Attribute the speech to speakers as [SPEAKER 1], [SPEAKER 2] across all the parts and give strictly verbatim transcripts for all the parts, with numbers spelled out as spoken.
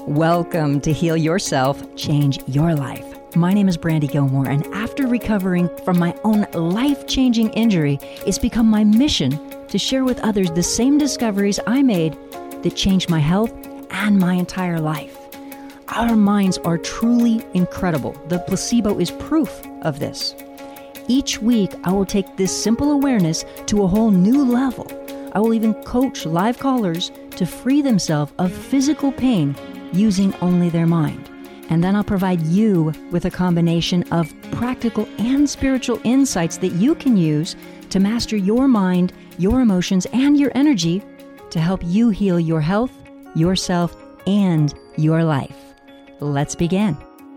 [SPEAKER 1] Welcome to Heal Yourself, Change Your Life. My name is Brandy Gilmore, and after recovering from my own life-changing injury, it's become my mission to share with others the same discoveries I made that changed my health and my entire life. Our minds are truly incredible. The placebo is proof of this. Each week, I will take this simple awareness to a whole new level. I will even coach live callers to free themselves of physical pain using only their mind. And then I'll provide you with a combination of practical and spiritual insights that you can use to master your mind, your emotions, and your energy to help you heal your health, yourself, and your life. Let's begin.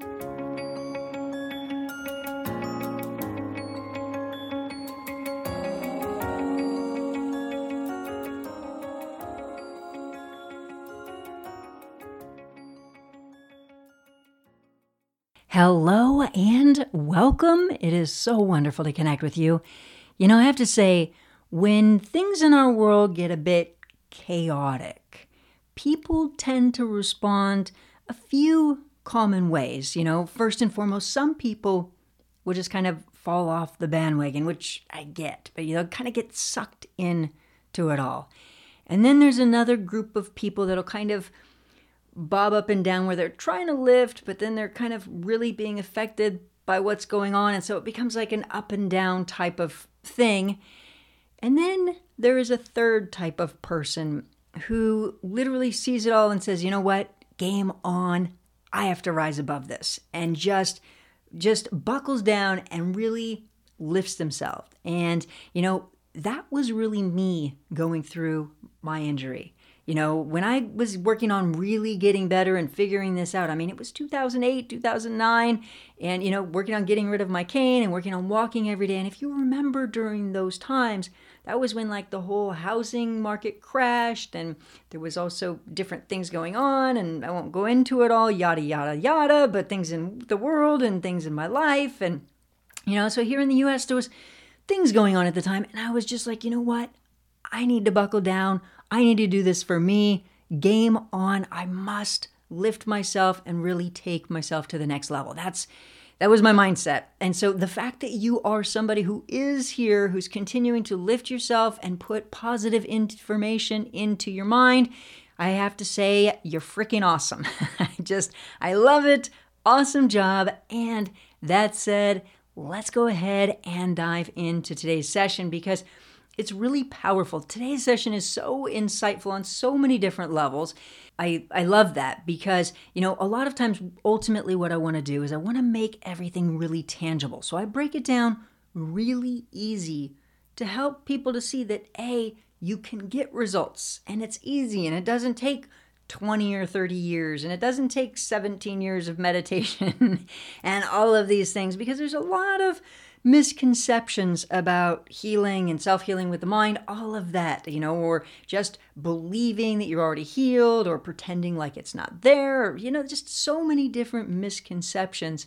[SPEAKER 1] Hello and welcome. It is so wonderful to connect with you. You know, I have to say, when things in our world get a bit chaotic, people tend to respond a few common ways. You know, first and foremost, some people will just kind of fall off the bandwagon, which I get, but you know, kind of get sucked in to it all. And then there's another group of people that'll kind of bob up and down where they're trying to lift, but then they're kind of really being affected by what's going on. And so it becomes like an up and down type of thing. And then there is a third type of person who literally sees it all and says, you know what, game on. I have to rise above this, and just, just buckles down and really lifts themselves. And, you know, that was really me going through my injury. You know, when I was working on really getting better and figuring this out, I mean, it was two thousand eight, two thousand nine, and, you know, working on getting rid of my cane and working on walking every day. And if you remember during those times, that was when like the whole housing market crashed, and there was also different things going on, and I won't go into it all, yada, yada, yada, but things in the world and things in my life. And, you know, so here in the U S, there was things going on at the time. And I was just like, you know what? I need to buckle down. I need to do this for me. Game on. I must lift myself and really take myself to the next level. That's that was my mindset. And so the fact that you are somebody who is here, who's continuing to lift yourself and put positive information into your mind, I have to say you're freaking awesome. I just, I love it. Awesome job. And that said, let's go ahead and dive into today's session because it's really powerful. Today's session is so insightful on so many different levels. I, I love that because, you know, a lot of times, ultimately what I want to do is I want to make everything really tangible. So I break it down really easy to help people to see that, A, you can get results and it's easy and it doesn't take twenty or thirty years and it doesn't take seventeen years of meditation and all of these things, because there's a lot of misconceptions about healing and self-healing with the mind, all of that, you know, or just believing that you're already healed or pretending like it's not there, or, you know, just so many different misconceptions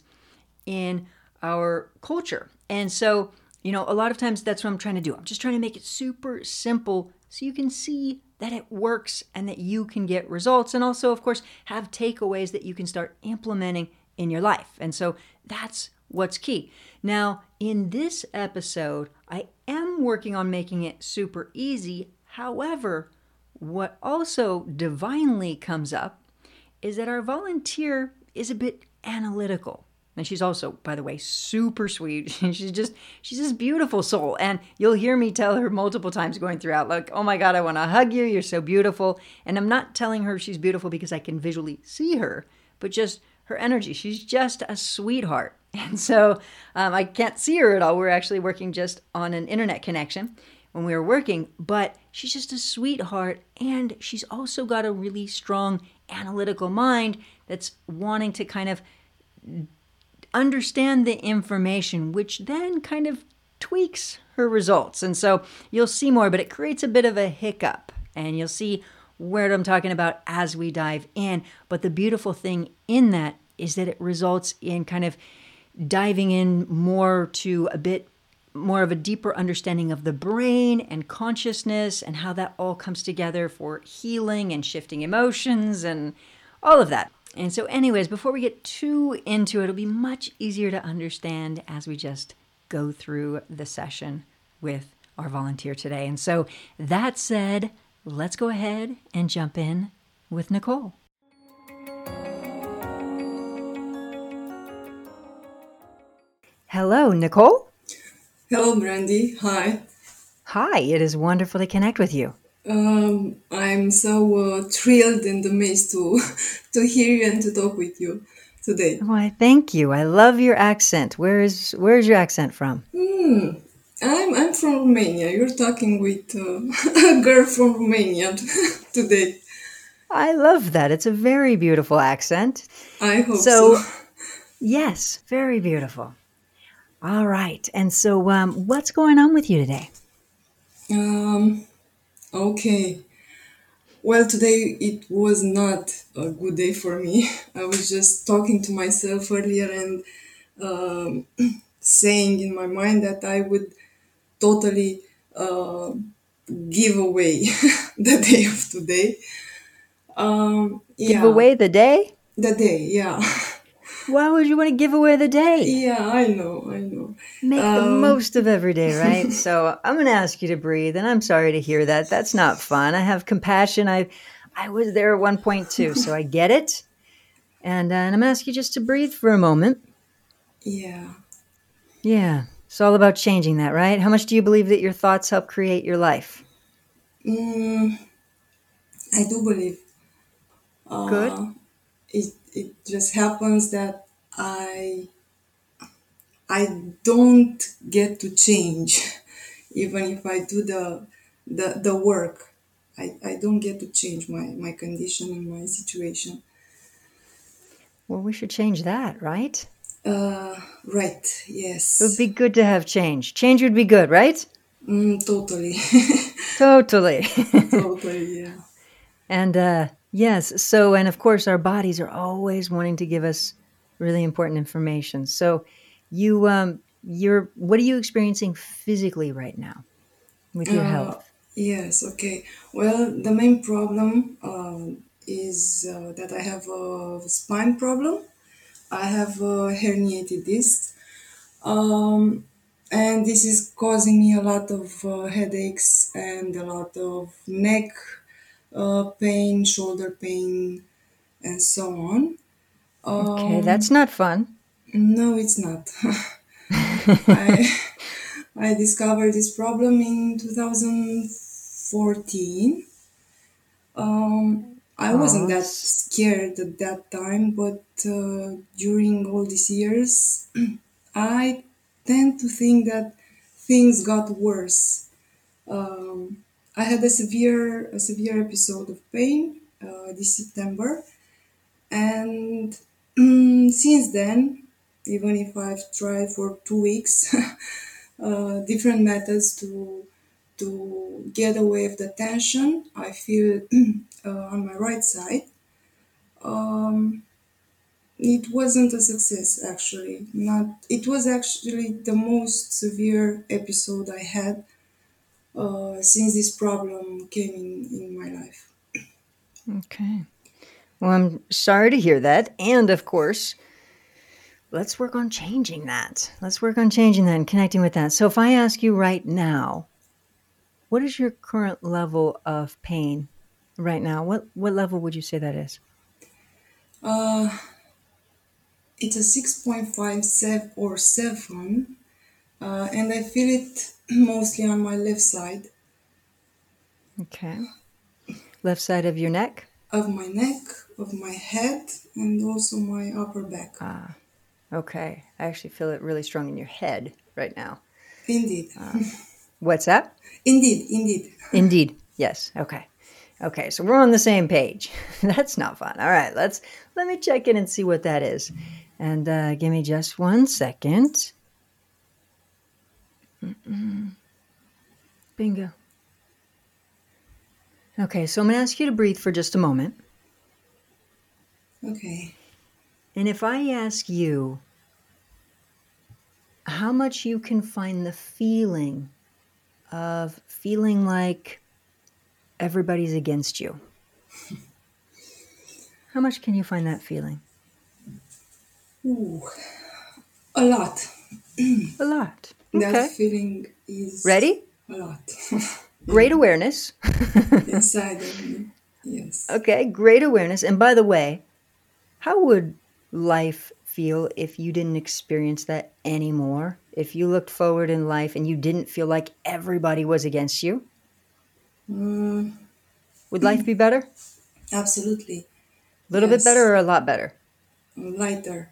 [SPEAKER 1] in our culture. And so, you know, a lot of times that's what I'm trying to do. I'm just trying to make it super simple so you can see that it works and that you can get results, and also, of course, have takeaways that you can start implementing in your life. And so that's what's key. Now, in this episode, I am working on making it super easy. However, what also divinely comes up is that our volunteer is a bit analytical. And she's also, by the way, super sweet. She's just, she's this beautiful soul. And you'll hear me tell her multiple times going throughout, like, oh my God, I want to hug you. You're so beautiful. And I'm not telling her she's beautiful because I can visually see her, but just her energy. She's just a sweetheart. And so um, I can't see her at all. We're actually working just on an internet connection when we were working, but she's just a sweetheart. And she's also got a really strong analytical mind that's wanting to kind of understand the information, which then kind of tweaks her results. And so you'll see more, but it creates a bit of a hiccup, and you'll see what I'm talking about as we dive in. But the beautiful thing in that is that it results in kind of diving in more to a bit more of a deeper understanding of the brain and consciousness and how that all comes together for healing and shifting emotions and all of that. And so, anyways, before we get too into it, it'll be much easier to understand as we just go through the session with our volunteer today. And so, that said, let's go ahead and jump in with Nicole. Hello, Nicole.
[SPEAKER 2] Hello, Brandy. Hi.
[SPEAKER 1] Hi, it is wonderful to connect with you.
[SPEAKER 2] Um, I'm so uh, thrilled and amazed to to hear you and to talk with you today.
[SPEAKER 1] Why, thank you. I love your accent. Where is where's your accent from?
[SPEAKER 2] Hmm. I'm I'm from Romania. You're talking with uh, a girl from Romania today.
[SPEAKER 1] I love that. It's a very beautiful accent.
[SPEAKER 2] I hope so.
[SPEAKER 1] So, yes, very beautiful. All right. And so, um, what's going on with you today?
[SPEAKER 2] Um. Okay. Well, today it was not a good day for me. I was just talking to myself earlier and um, saying in my mind that I would totally uh, give away the day of today. Um,
[SPEAKER 1] Give
[SPEAKER 2] yeah,
[SPEAKER 1] away the day?
[SPEAKER 2] the day, yeah.
[SPEAKER 1] Why would you want to give away the day?
[SPEAKER 2] Yeah, I know, I know.
[SPEAKER 1] Make the
[SPEAKER 2] Um,
[SPEAKER 1] most of every day, right? So I'm going to ask you to breathe, and I'm sorry to hear that. That's not fun. I have compassion. I, I was there at one point too, so I get it. And, uh, and I'm going to ask you just to breathe for a moment.
[SPEAKER 2] yeah.
[SPEAKER 1] Yeah, it's all about changing that, right? How much do you believe that your thoughts help create your life?
[SPEAKER 2] Mm, I do believe
[SPEAKER 1] Good.
[SPEAKER 2] uh, it, it just happens that I I don't get to change, even if I do the the, the work. I, I don't get to change my, my condition and my situation.
[SPEAKER 1] Well, we should change that, right?
[SPEAKER 2] Uh, right,
[SPEAKER 1] It would be
[SPEAKER 2] yes.
[SPEAKER 1] good to have change. Change would be good, right?
[SPEAKER 2] Mm, totally.
[SPEAKER 1] Totally.
[SPEAKER 2] Totally, yeah.
[SPEAKER 1] And uh, yes, so, and of course, our bodies are always wanting to give us really important information. So, you, um, you're, what are you experiencing physically right now with your
[SPEAKER 2] Uh,
[SPEAKER 1] health?
[SPEAKER 2] yes, okay. Well, the main problem um, is uh, that I have a spine problem. I have a herniated disc. Um, and this is causing me a lot of uh, headaches and a lot of neck uh, pain, shoulder pain, and so on.
[SPEAKER 1] Okay, that's
[SPEAKER 2] Um,
[SPEAKER 1] not fun.
[SPEAKER 2] no, it's not. I I discovered this problem in two thousand fourteen. Um, I wasn't
[SPEAKER 1] Oh,
[SPEAKER 2] that
[SPEAKER 1] it's
[SPEAKER 2] scared at that time, but uh, during all these years, I tend to think that things got worse. Um, I had a severe a severe episode of pain uh, this September, and mm, since then, even if I've tried for two weeks uh, different methods to to get away with the tension I feel uh, on my right side. Um, it wasn't a success actually. Not. It was actually the most severe episode I had uh, since this problem came in in my life.
[SPEAKER 1] okay. Well, I'm sorry to hear that. And of course, let's work on changing that. Let's work on changing that and connecting with that. So, if I ask you right now, what is your current level of pain right now? What what level would you say that is?
[SPEAKER 2] Uh, it's a six point five seven or seven, uh, and I feel it mostly on my left side
[SPEAKER 1] Okay. Left side of your neck?
[SPEAKER 2] of my neck, of my head, and also my upper back.
[SPEAKER 1] Ah, okay. I actually feel it really strong in your head right now.
[SPEAKER 2] Indeed,
[SPEAKER 1] What's that?
[SPEAKER 2] indeed, indeed.
[SPEAKER 1] Indeed. Yes. Okay. Okay. So we're on the same page. That's not fun. All right. Let's let me check in and see what that is. And uh, give me just one second. Mm-mm. Bingo. Okay. So I'm going to ask you to breathe for just a moment.
[SPEAKER 2] Okay.
[SPEAKER 1] And if I ask you how much you can find the feeling of feeling like everybody's against you, How much can you find that feeling?
[SPEAKER 2] Ooh, a lot.
[SPEAKER 1] A lot.
[SPEAKER 2] That
[SPEAKER 1] Okay.
[SPEAKER 2] feeling is
[SPEAKER 1] Ready?
[SPEAKER 2] a lot.
[SPEAKER 1] Great
[SPEAKER 2] Yeah,
[SPEAKER 1] awareness.
[SPEAKER 2] inside of me. Yes.
[SPEAKER 1] Okay, great awareness. And by the way, how would life feel if you didn't experience that anymore? If you looked forward in life and you didn't feel like everybody was against you?
[SPEAKER 2] Mm,
[SPEAKER 1] Would life be better? A
[SPEAKER 2] absolutely.
[SPEAKER 1] little bit better
[SPEAKER 2] Yes.
[SPEAKER 1] or a lot better?
[SPEAKER 2] Lighter.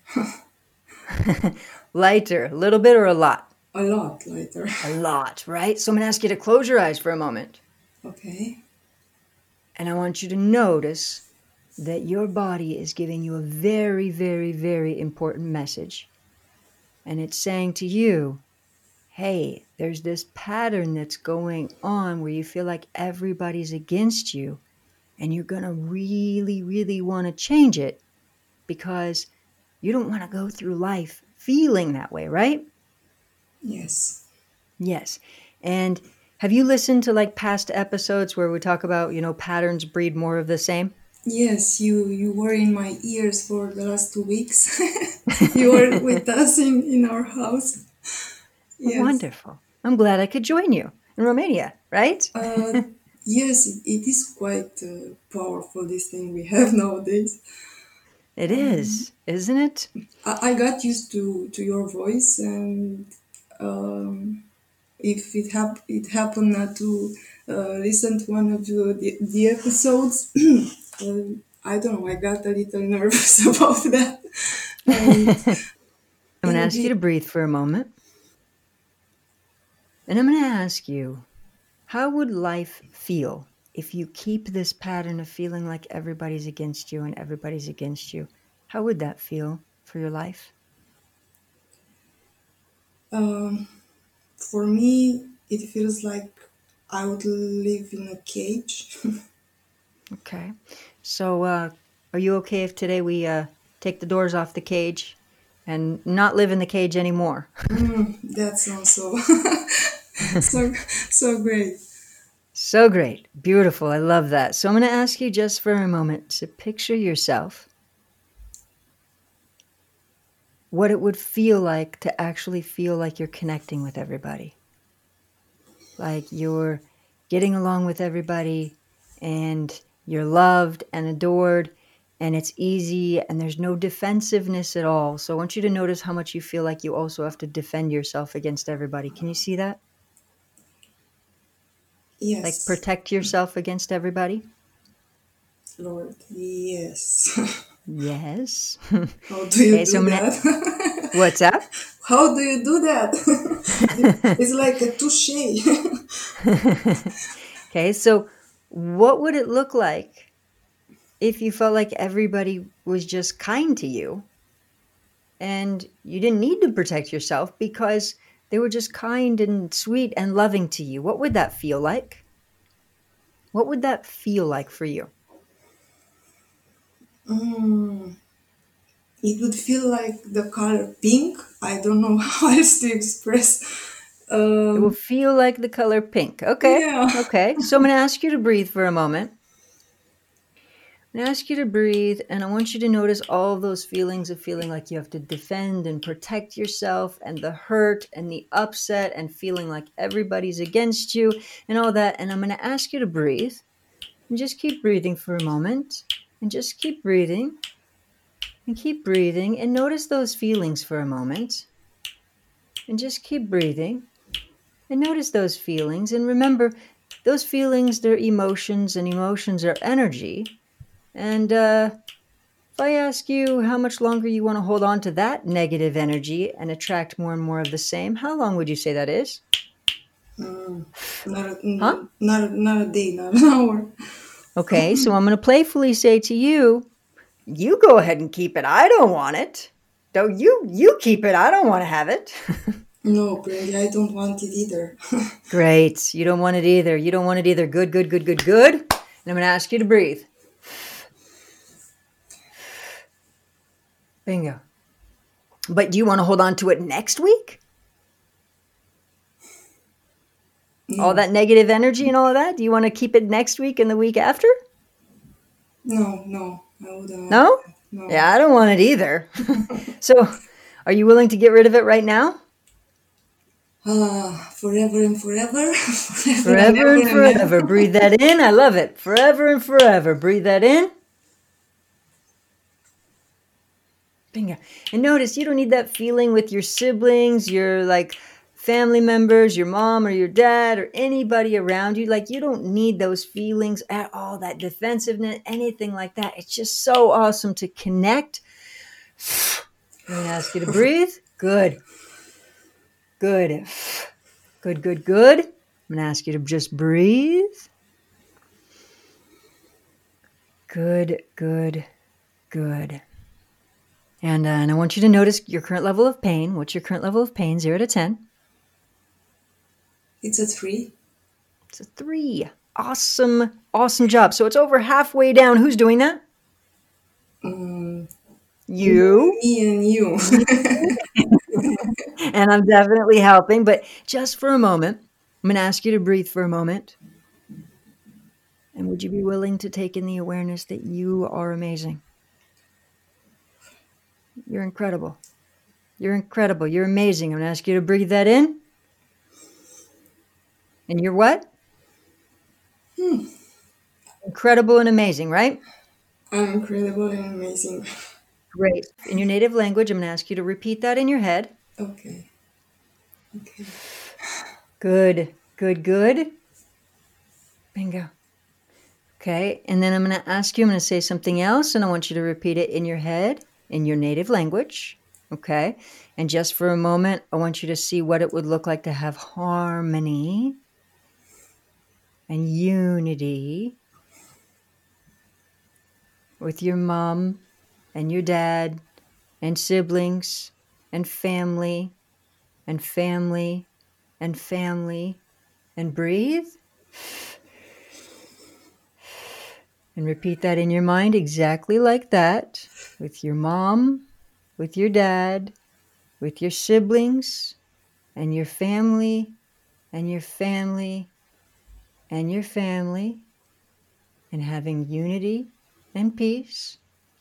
[SPEAKER 1] Lighter, a little bit or a lot?
[SPEAKER 2] A lot lighter.
[SPEAKER 1] A lot, right? So I'm going to ask you to close your eyes for a moment.
[SPEAKER 2] Okay.
[SPEAKER 1] And I want you to notice that your body is giving you a very, very, very important message. And it's saying to you, hey, there's this pattern that's going on where you feel like everybody's against you, and you're going to really, really want to change it because you don't want to go through life feeling that way, right?
[SPEAKER 2] Yes.
[SPEAKER 1] Yes. And have you listened to like past episodes where we talk about, you know, patterns breed more of the same?
[SPEAKER 2] Yes, you you were in my ears for the last two weeks. You were with us in in our house. Yes.
[SPEAKER 1] Wonderful. I'm glad I could join you in Romania, right?
[SPEAKER 2] Uh, yes, it, it is quite uh, powerful, this thing we have nowadays.
[SPEAKER 1] It is, isn't it?
[SPEAKER 2] I, I got used to, to your voice, and um, if it, hap- it happened not to uh, listen to one of the, the, the episodes, uh, I don't know, I got a little nervous about that. And
[SPEAKER 1] I'm going to ask you
[SPEAKER 2] indeed,
[SPEAKER 1] to breathe for a moment. And I'm going to ask you, how would life feel if you keep this pattern of feeling like everybody's against you and everybody's against you? How would that feel for your life?
[SPEAKER 2] um, for me, it feels like I would live in a cage.
[SPEAKER 1] Okay. So, uh, are you okay if today we uh, take the doors off the cage and not live in the cage anymore?
[SPEAKER 2] Mm, that sounds so so so great.
[SPEAKER 1] So great. Beautiful. I love that. So, I'm going to ask you just for a moment to picture yourself what it would feel like to actually feel like you're connecting with everybody. Like you're getting along with everybody and you're loved and adored and it's easy and there's no defensiveness at all. So I want you to notice how much you feel like you also have to defend yourself against everybody. Can you see that? Like
[SPEAKER 2] Yes,
[SPEAKER 1] protect yourself against everybody?
[SPEAKER 2] Lord. Yes.
[SPEAKER 1] Yes.
[SPEAKER 2] How do you
[SPEAKER 1] Okay, so
[SPEAKER 2] do
[SPEAKER 1] I'm gonna.
[SPEAKER 2] that?
[SPEAKER 1] What's up?
[SPEAKER 2] How do you do that? It's like a touche.
[SPEAKER 1] Okay, so what would it look like if you felt like everybody was just kind to you and you didn't need to protect yourself because they were just kind and sweet and loving to you? What would that feel like? What would that feel like for you?
[SPEAKER 2] Mm, it would feel like the color pink. I don't know how else to express.
[SPEAKER 1] It will
[SPEAKER 2] Um,
[SPEAKER 1] feel like the color pink. Okay.
[SPEAKER 2] yeah.
[SPEAKER 1] Okay. So I'm going to ask you to breathe for a moment. I'm going to ask you to breathe, and I want you to notice all of those feelings of feeling like you have to defend and protect yourself, and the hurt and the upset, and feeling like everybody's against you, and all that. And I'm going to ask you to breathe, and just keep breathing for a moment, and just keep breathing, and keep breathing, and notice those feelings for a moment, and just keep breathing, and notice those feelings. And remember, those feelings, they're emotions, and emotions are energy. And, uh, If I ask you how much longer you want to hold on to that negative energy and attract more and more of the same, how long would you say that is?
[SPEAKER 2] Mm, not, a,
[SPEAKER 1] Huh?
[SPEAKER 2] mm, not, a, not a day, not an hour.
[SPEAKER 1] Okay, so I'm going to playfully say to you, you go ahead and keep it. I don't want it. Don't you you keep it. I don't want to have it.
[SPEAKER 2] No, Brandy, I don't want it either.
[SPEAKER 1] Great. You don't want it either. You don't want it either. Good, good, good, good, good. And I'm going to ask you to breathe. Bingo. But do you want to hold on to it next week? All
[SPEAKER 2] No,
[SPEAKER 1] that negative energy and all of that? Do you want to keep it next week and the week after?
[SPEAKER 2] no, no. I wouldn't like
[SPEAKER 1] No?
[SPEAKER 2] that. No.
[SPEAKER 1] Yeah, I don't want it either. So, are you willing to get rid of it right now?
[SPEAKER 2] Ah, forever and forever, forever and
[SPEAKER 1] Forever and
[SPEAKER 2] ever and
[SPEAKER 1] forever.
[SPEAKER 2] ever.
[SPEAKER 1] Breathe that in. I love it. Forever and forever. Breathe that in. Bingo. And notice you don't need that feeling with your siblings, your like family members, your mom or your dad or anybody around you. Like you don't need those feelings at all, that defensiveness, anything like that. It's just so awesome to connect. I'm going to ask you to breathe. Good. Good. Good, good, good. I'm going to ask you to just breathe. Good, good, good. And, uh, and I want you to notice your current level of pain. What's your current level of pain? Zero to ten.
[SPEAKER 2] It's a three.
[SPEAKER 1] It's a three. Awesome, awesome job. So it's over halfway down. Who's doing that?
[SPEAKER 2] Um,
[SPEAKER 1] You.
[SPEAKER 2] me and you.
[SPEAKER 1] And I'm definitely helping. But just for a moment, I'm going to ask you to breathe for a moment. And would you be willing to take in the awareness that you are amazing? You're incredible. You're incredible. You're amazing. I'm going to ask you to breathe that in. And you're what?
[SPEAKER 2] Hmm.
[SPEAKER 1] Incredible and amazing, right?
[SPEAKER 2] I'm incredible and amazing.
[SPEAKER 1] Great. In your native language, I'm going to ask you to repeat that in your head.
[SPEAKER 2] Okay. Okay.
[SPEAKER 1] Good, good, good. Bingo. Okay. And then I'm going to ask you, I'm going to say something else, and I want you to repeat it in your head, in your native language. Okay. And just for a moment, I want you to see what it would look like to have harmony and unity with your mom and your dad and siblings and family and family and family. And breathe. And repeat that in your mind exactly like that, with your mom, with your dad, with your siblings, and your family, and your family, and your family, and having unity and peace.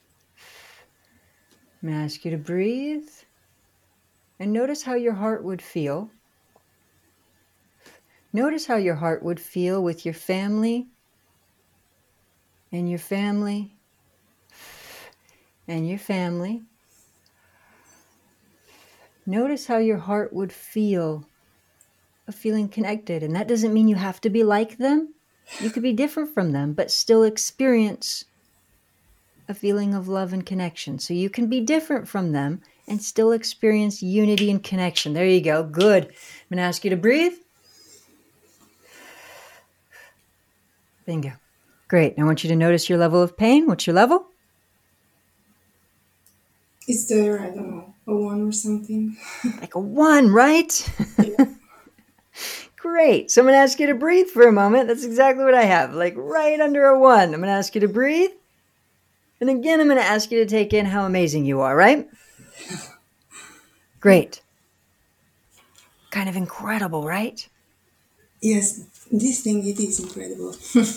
[SPEAKER 1] I'm going to ask you to breathe and notice how your heart would feel. Notice how your heart would feel with your family, and your family, and your family. Notice how your heart would feel of feeling connected. And that doesn't mean you have to be like them. You could be different from them, but still experience a feeling of love and connection. So you can be different from them and still experience unity and connection. There you go. Good. I'm going to ask you to breathe. Bingo. Great. I want you to notice your level of pain. What's your level?
[SPEAKER 2] Is there, I don't know, a one or something?
[SPEAKER 1] Like a one, right?
[SPEAKER 2] Yeah.
[SPEAKER 1] Great. So I'm going to ask you to breathe for a moment. That's exactly what I have, like right under a one. I'm going to ask you to breathe. And again, I'm going to ask you to take in how amazing you are, right? Great. Kind of incredible, right?
[SPEAKER 2] Yes, this thing, it is incredible.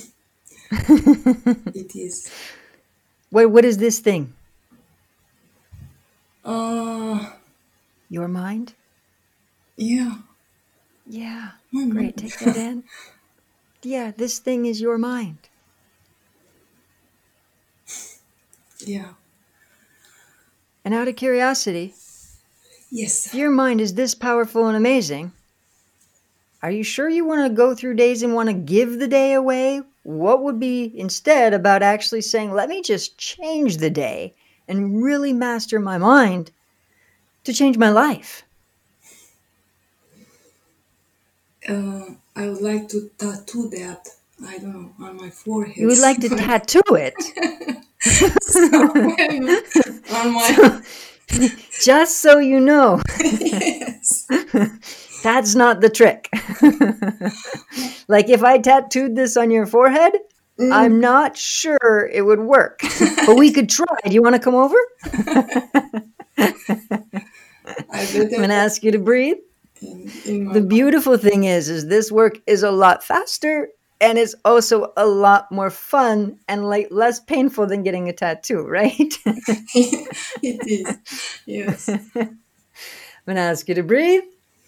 [SPEAKER 2] It is.
[SPEAKER 1] What, what is this thing?
[SPEAKER 2] Uh,
[SPEAKER 1] Your mind?
[SPEAKER 2] yeah.
[SPEAKER 1] Yeah.
[SPEAKER 2] My
[SPEAKER 1] Great.
[SPEAKER 2] mind.
[SPEAKER 1] Take that in. Yeah, this thing is your mind.
[SPEAKER 2] Yeah.
[SPEAKER 1] And out of curiosity,
[SPEAKER 2] Yes.
[SPEAKER 1] if your mind is this powerful and amazing, are you sure you want to go through days and want to give the day away? What would be instead about actually saying, let me just change the day and really master my mind to change my life?
[SPEAKER 2] Uh, I would like to tattoo that, I don't know, on my forehead.
[SPEAKER 1] You would like to tattoo it?
[SPEAKER 2] On my.
[SPEAKER 1] So, just so you know,
[SPEAKER 2] Yes.
[SPEAKER 1] that's not the trick. Like if I tattooed this on your forehead,
[SPEAKER 2] Mm.
[SPEAKER 1] I'm not sure it would work. But we could try. Do you want to come over?
[SPEAKER 2] I
[SPEAKER 1] I'm
[SPEAKER 2] better
[SPEAKER 1] going to ask you to breathe.
[SPEAKER 2] in, in my
[SPEAKER 1] The beautiful thing is, is this work is a lot faster And it's also a lot more fun and like less painful than getting a tattoo, right?
[SPEAKER 2] It is. Yes.
[SPEAKER 1] I'm going to ask you to breathe.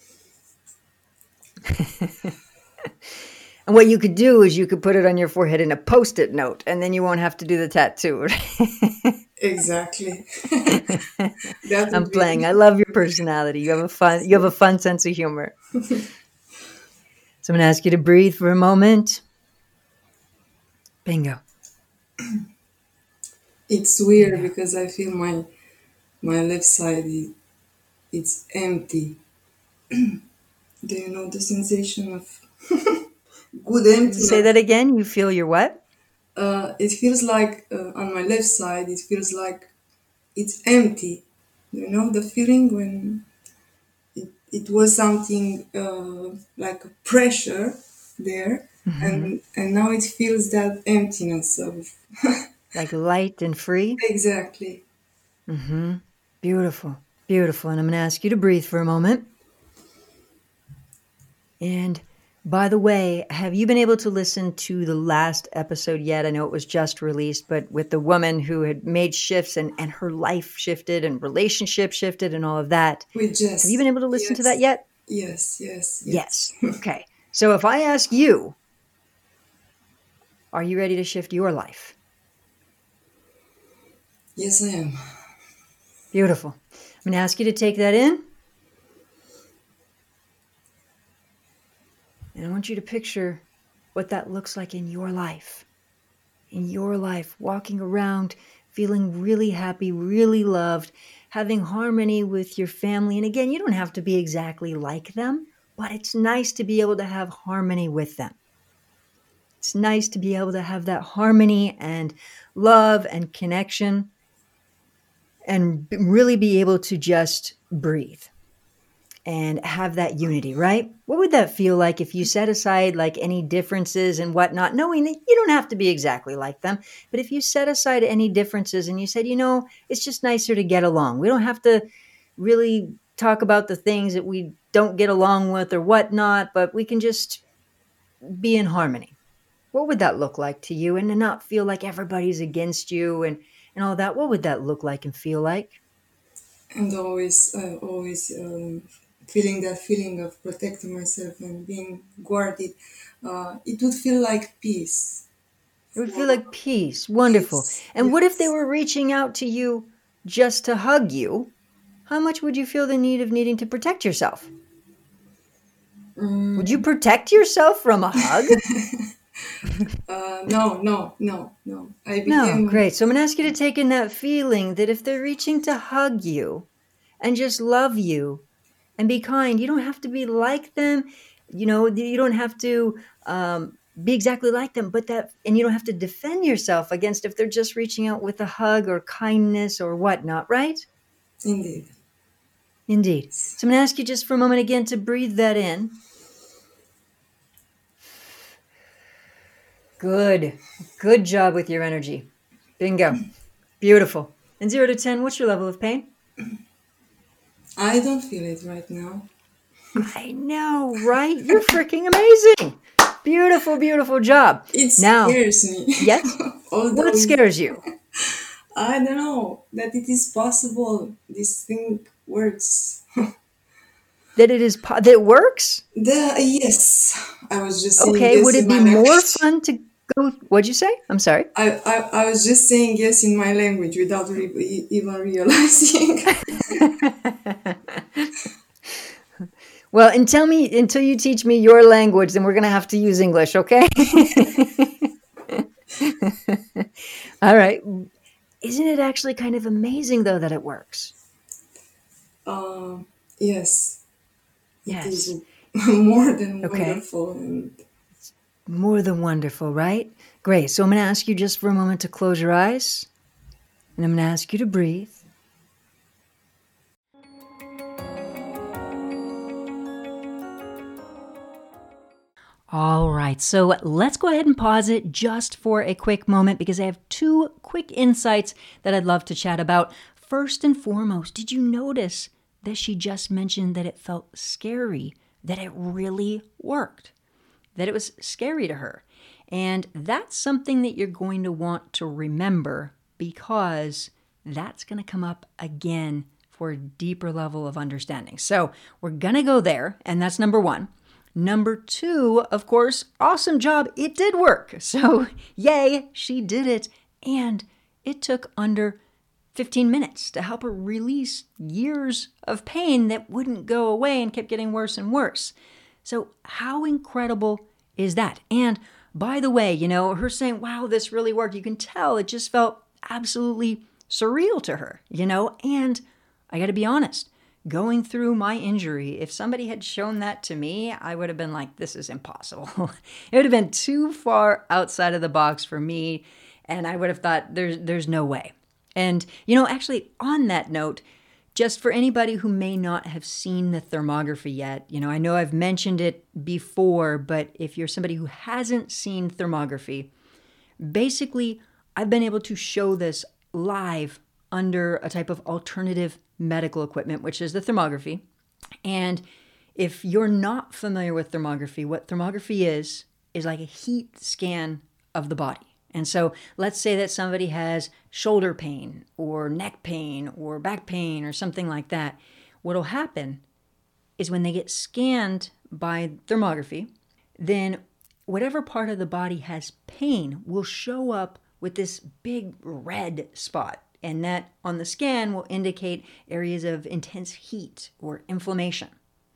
[SPEAKER 1] And what you could do is you could put it on your forehead in a post-it note, and then you won't have to do the tattoo.
[SPEAKER 2] Exactly. That
[SPEAKER 1] I'm
[SPEAKER 2] would be.
[SPEAKER 1] playing. I love your personality. You have a fun. You have a fun sense of humor. So I'm going to ask you to breathe for a moment. Bingo.
[SPEAKER 2] It's weird
[SPEAKER 1] Bingo.
[SPEAKER 2] because I feel my my left side is it's empty. Do you know the sensation of good
[SPEAKER 1] Say
[SPEAKER 2] emptiness?
[SPEAKER 1] that again. You feel your what?
[SPEAKER 2] Uh, it feels like uh, on my left side, it feels like it's empty. You know the feeling when it, it was something uh, like a pressure there,
[SPEAKER 1] Mm-hmm.
[SPEAKER 2] and and now it feels that emptiness of
[SPEAKER 1] Like light and free.
[SPEAKER 2] exactly.
[SPEAKER 1] Mm-hmm. Beautiful. Beautiful. And I'm going to ask you to breathe for a moment. And by the way, have you been able to listen to the last episode yet? I know it was just released, but with the woman who had made shifts and, and her life shifted and relationship shifted and all of that.
[SPEAKER 2] We
[SPEAKER 1] Have you
[SPEAKER 2] just
[SPEAKER 1] been able to listen to that
[SPEAKER 2] yes,
[SPEAKER 1] yet?
[SPEAKER 2] yes, yes, yes,
[SPEAKER 1] Yes. Okay. So if I ask you, are you ready to shift your life?
[SPEAKER 2] yes, I am.
[SPEAKER 1] Beautiful. I'm going to ask you to take that in. And I want you to picture what that looks like in your life. In your life, walking around, feeling really happy, really loved, having harmony with your family. And again, you don't have to be exactly like them, but it's nice to be able to have harmony with them. It's nice to be able to have that harmony and love and connection and really be able to just breathe and have that unity, right? What would that feel like if you set aside like any differences and whatnot, knowing that you don't have to be exactly like them, but if you set aside any differences and you said, you know, it's just nicer to get along. We don't have to really talk about the things that we don't get along with or whatnot, but we can just be in harmony. What would that look like to you? And to not feel like everybody's against you and, and all that. What would that look like and feel like?
[SPEAKER 2] And always, uh, always um, feeling that feeling of protecting myself and being guarded. Uh, it would feel like peace.
[SPEAKER 1] It would feel
[SPEAKER 2] For
[SPEAKER 1] like peace. Wonderful.
[SPEAKER 2] yes,
[SPEAKER 1] And what if they
[SPEAKER 2] yes.
[SPEAKER 1] were reaching out to you just to hug you? How much would you feel the need of needing to protect yourself? Would you
[SPEAKER 2] Mm,
[SPEAKER 1] protect yourself from a hug?
[SPEAKER 2] uh, no, no, no, no. I
[SPEAKER 1] No,
[SPEAKER 2] became
[SPEAKER 1] great. So I'm going to ask you to take in that feeling that if they're reaching to hug you and just love you and be kind, you don't have to be like them. You know, you don't have to um, be exactly like them, but that, and you don't have to defend yourself against if they're just reaching out with a hug or kindness or whatnot, right?
[SPEAKER 2] indeed.
[SPEAKER 1] Indeed. So I'm going to ask you just for a moment again to breathe that in. Good. Good job with your energy. Bingo. Beautiful. And zero to ten, what's your level of pain?
[SPEAKER 2] I don't feel it right now.
[SPEAKER 1] I know, right? You're freaking amazing. Beautiful, beautiful job.
[SPEAKER 2] It
[SPEAKER 1] Now,
[SPEAKER 2] scares me.
[SPEAKER 1] yes?
[SPEAKER 2] Although
[SPEAKER 1] What
[SPEAKER 2] it,
[SPEAKER 1] scares you?
[SPEAKER 2] I don't know that it is possible this thing works.
[SPEAKER 1] That it is, po- that it works?
[SPEAKER 2] The yes, I was just saying
[SPEAKER 1] Okay. Would
[SPEAKER 2] yes
[SPEAKER 1] it
[SPEAKER 2] in
[SPEAKER 1] be
[SPEAKER 2] my
[SPEAKER 1] more
[SPEAKER 2] language.
[SPEAKER 1] fun to go? What'd you say? I'm sorry.
[SPEAKER 2] I, I, I was just saying yes in my language without re- even realizing.
[SPEAKER 1] Well, and tell me until you teach me your language, then we're going to have to use English, okay? All right. Isn't it actually kind of amazing, though, that it works?
[SPEAKER 2] Um, yes, it
[SPEAKER 1] Yes.
[SPEAKER 2] is more than
[SPEAKER 1] Okay.
[SPEAKER 2] wonderful, and
[SPEAKER 1] More than wonderful, right? Great. So I'm going to ask you just for a moment to close your eyes, and I'm going to ask you to breathe. All right, so let's go ahead and pause it just for a quick moment because I have two quick insights that I'd love to chat about. First and foremost, did you notice that she just mentioned that it felt scary, that it really worked? that it was scary to her. And that's something that you're going to want to remember, because that's going to come up again for a deeper level of understanding. So we're going to go there, and that's number one. Number two, of course, awesome job. It did work. So yay, she did it. And it took under fifteen minutes to help her release years of pain that wouldn't go away and kept getting worse and worse. So how incredible is that? And by the way, you know, her saying, wow, this really worked. You can tell it just felt absolutely surreal to her, you know? And I got to be honest, going through my injury, if somebody had shown that to me, I would have been like, this is impossible. It would have been too far outside of the box for me. And I would have thought there's, there's no way. And, you know, actually on that note, just for anybody who may not have seen the thermography yet, you know, I know I've mentioned it before, but if you're somebody who hasn't seen thermography, basically I've been able to show this live under a type of alternative medical equipment, which is the thermography. And if you're not familiar with thermography, what thermography is, is like a heat scan of the body. And so let's say that somebody has shoulder pain or neck pain or back pain or something like that. What'll happen is when they get scanned by thermography, then whatever part of the body has pain will show up with this big red spot. And that on the scan will indicate areas of intense heat or inflammation.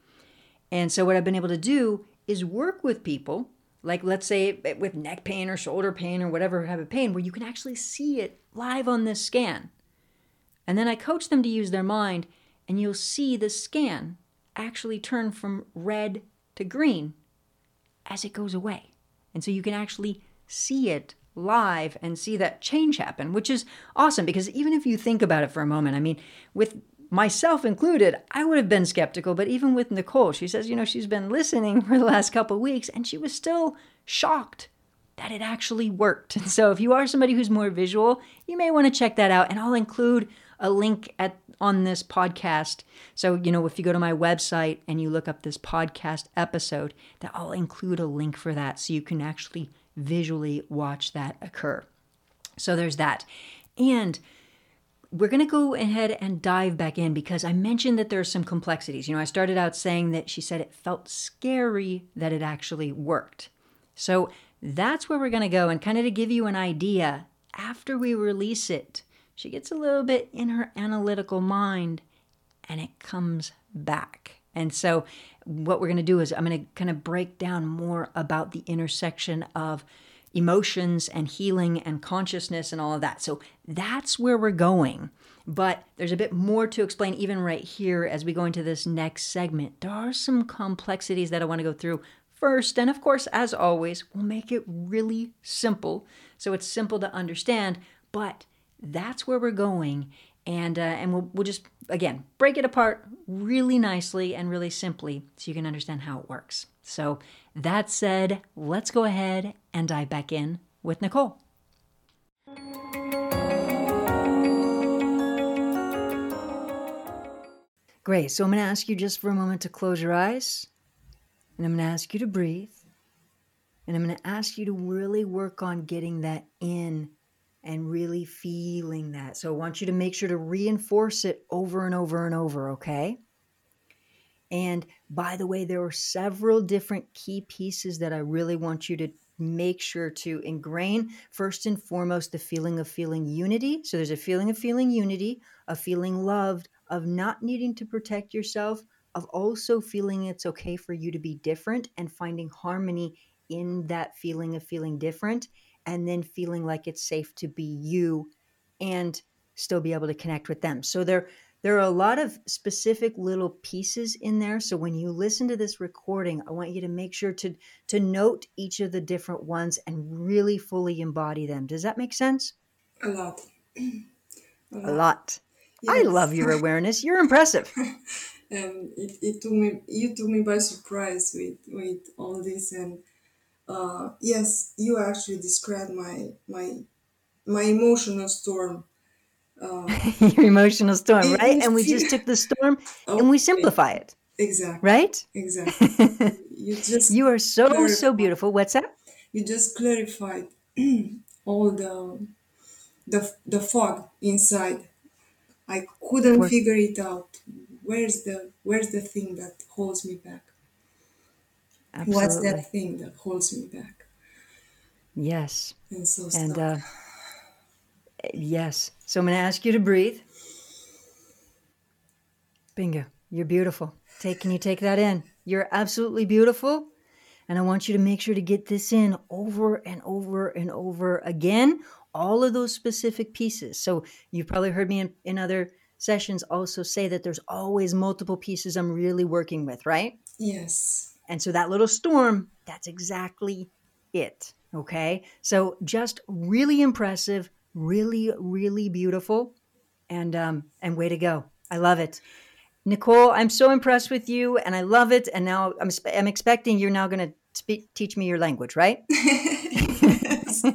[SPEAKER 1] And so what I've been able to do is work with people, like let's say with neck pain or shoulder pain or whatever type of pain, where you can actually see it live on this scan. And then I coach them to use their mind, and you'll see the scan actually turn from red to green as it goes away. And so you can actually see it live and see that change happen, which is awesome, because even if you think about it for a moment, I mean, with myself included, I would have been skeptical, but even with Nicole, she says, you know, she's been listening for the last couple of weeks and she was still shocked that it actually worked. And so if you are somebody who's more visual, you may want to check that out, and I'll include a link at on this podcast. So, you know, if you go to my website and you look up this podcast episode, that I'll include a link for that so you can actually visually watch that occur. So there's that. And we're going to go ahead and dive back in, because I mentioned that there are some complexities. You know, I started out saying that she said it felt scary that it actually worked. So that's where we're going to go, and kind of to give you an idea, after we release it, she gets a little bit in her analytical mind and it comes back. And so what we're going to do is I'm going to kind of break down more about the intersection of emotions and healing and consciousness and all of that. So that's where we're going. But there's a bit more to explain even right here as we go into this next segment. There are some complexities that I want to go through first. And of course, as always, we'll make it really simple, so it's simple to understand. But that's where we're going. And uh, and we'll, we'll just, again, break it apart really nicely and really simply so you can understand how it works. So that said, let's go ahead and dive back in with Nicole. Great. So I'm going to ask you just for a moment to close your eyes. And I'm going to ask you to breathe. And I'm going to ask you to really work on getting that in and really feeling that. So I want you to make sure to reinforce it over and over and over, okay? And by the way, there are several different key pieces that I really want you to make sure to ingrain. First and foremost, the feeling of feeling unity. So there's a feeling of feeling unity, of feeling loved, of not needing to protect yourself, of also feeling it's okay for you to be different and finding harmony in that feeling of feeling different, and then feeling like it's safe to be you and still be able to connect with them. So there, there are a lot of specific little pieces in there. So when you listen to this recording, I want you to make sure to, to note each of the different ones and really fully embody them. Does that make sense?
[SPEAKER 2] A lot. A lot.
[SPEAKER 1] A lot.
[SPEAKER 2] Yes.
[SPEAKER 1] I love your awareness. You're impressive.
[SPEAKER 2] And it, it took me, you took me by surprise with, with all this. And uh, yes, you actually described my, my, my emotional storm. Uh,
[SPEAKER 1] Your emotional storm,
[SPEAKER 2] it
[SPEAKER 1] right?
[SPEAKER 2] was
[SPEAKER 1] And we
[SPEAKER 2] still-
[SPEAKER 1] just took the storm
[SPEAKER 2] Oh,
[SPEAKER 1] and we simplify it,
[SPEAKER 2] Exactly.
[SPEAKER 1] right?
[SPEAKER 2] Exactly. you just
[SPEAKER 1] You are so, so
[SPEAKER 2] clarified.
[SPEAKER 1] beautiful. What's that?
[SPEAKER 2] You just clarified all the the the fog inside. I couldn't
[SPEAKER 1] For
[SPEAKER 2] figure it out. Where's the where's the thing that holds me back? What's that
[SPEAKER 1] absolutely.
[SPEAKER 2] thing that holds me back?
[SPEAKER 1] Yes.
[SPEAKER 2] And so
[SPEAKER 1] And
[SPEAKER 2] stuck.
[SPEAKER 1] uh, yes. So I'm going to ask you to breathe. Bingo. You're beautiful. Take, can you take that in? You're absolutely beautiful. And I want you to make sure to get this in over and over and over again, all of those specific pieces. So you've probably heard me in, in other sessions also say that there's always multiple pieces I'm really working with, right?
[SPEAKER 2] Yes.
[SPEAKER 1] And so that little storm, that's exactly it. Okay. So just really impressive, really, really beautiful. And um, and way to go. I love it. Nicole, I'm so impressed with you and I love it. And now I'm, I'm expecting you're now going to speak, teach me your language, right?
[SPEAKER 2] Yes.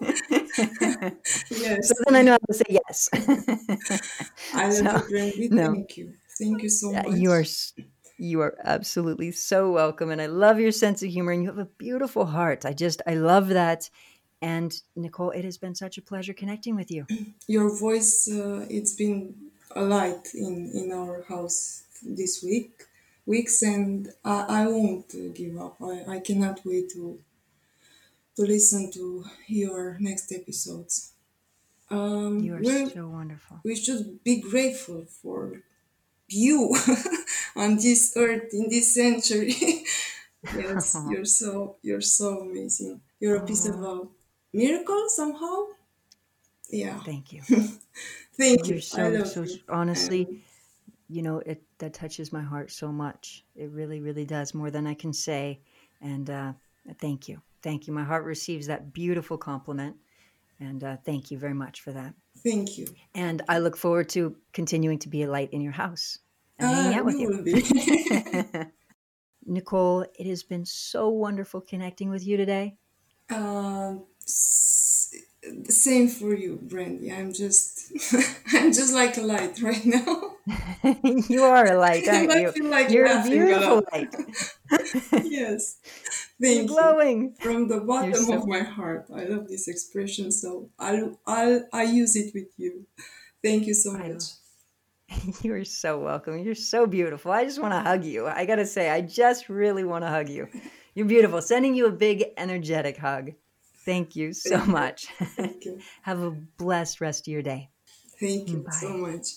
[SPEAKER 1] So
[SPEAKER 2] Yes.
[SPEAKER 1] then I know how to say yes.
[SPEAKER 2] I love
[SPEAKER 1] So
[SPEAKER 2] you, Brandy.
[SPEAKER 1] no,
[SPEAKER 2] Thank you. Thank you so
[SPEAKER 1] you are
[SPEAKER 2] much.
[SPEAKER 1] you are absolutely so welcome, and I love your sense of humor, and you have a beautiful heart. I just I love that. And Nicole, it has been such a pleasure connecting with you.
[SPEAKER 2] Your voice, uh, it's been a light in, in our house this week, weeks, and I, I won't uh, give up. I, I cannot wait to, to listen to your next episodes. Um,
[SPEAKER 1] You are
[SPEAKER 2] we
[SPEAKER 1] so wonderful.
[SPEAKER 2] we should be grateful for you on this earth in this century. Yes, you're so you're so amazing. You're a piece of
[SPEAKER 1] Oh,
[SPEAKER 2] a miracle somehow. Yeah.
[SPEAKER 1] thank you.
[SPEAKER 2] Thank
[SPEAKER 1] You're
[SPEAKER 2] you. I
[SPEAKER 1] so
[SPEAKER 2] love
[SPEAKER 1] so
[SPEAKER 2] you.
[SPEAKER 1] honestly,
[SPEAKER 2] And
[SPEAKER 1] you know, it that touches my heart so much. It really, really does, more than I can say. And uh, thank you, thank you. My heart receives that beautiful compliment, and uh, thank you very much for that.
[SPEAKER 2] thank you.
[SPEAKER 1] And I look forward to continuing to be a light in your house and hanging
[SPEAKER 2] Ah,
[SPEAKER 1] out with
[SPEAKER 2] you
[SPEAKER 1] you.
[SPEAKER 2] will be.
[SPEAKER 1] Nicole, it has been so wonderful connecting with you today.
[SPEAKER 2] um, s- Same for you, Brandy. I'm just, I'm just like a light right now,
[SPEAKER 1] You are a light,
[SPEAKER 2] and
[SPEAKER 1] aren't
[SPEAKER 2] I
[SPEAKER 1] you?
[SPEAKER 2] feel like
[SPEAKER 1] You're a
[SPEAKER 2] laughing a
[SPEAKER 1] beautiful
[SPEAKER 2] lot.
[SPEAKER 1] light.
[SPEAKER 2] Yes,
[SPEAKER 1] You're
[SPEAKER 2] thank you
[SPEAKER 1] glowing.
[SPEAKER 2] from the
[SPEAKER 1] You're
[SPEAKER 2] bottom of
[SPEAKER 1] so
[SPEAKER 2] my heart. I love this expression, so I'll, I'll, I use it with you. Thank you so
[SPEAKER 1] I
[SPEAKER 2] much.
[SPEAKER 1] You are so welcome. You're so beautiful. I just want to hug you. I got to say, I just really want to hug you. You're beautiful. Sending you a big, energetic hug. Thank you so
[SPEAKER 2] Thank you.
[SPEAKER 1] much.
[SPEAKER 2] Thank you.
[SPEAKER 1] Have a blessed rest of your day.
[SPEAKER 2] Thank you so
[SPEAKER 1] Bye.
[SPEAKER 2] much.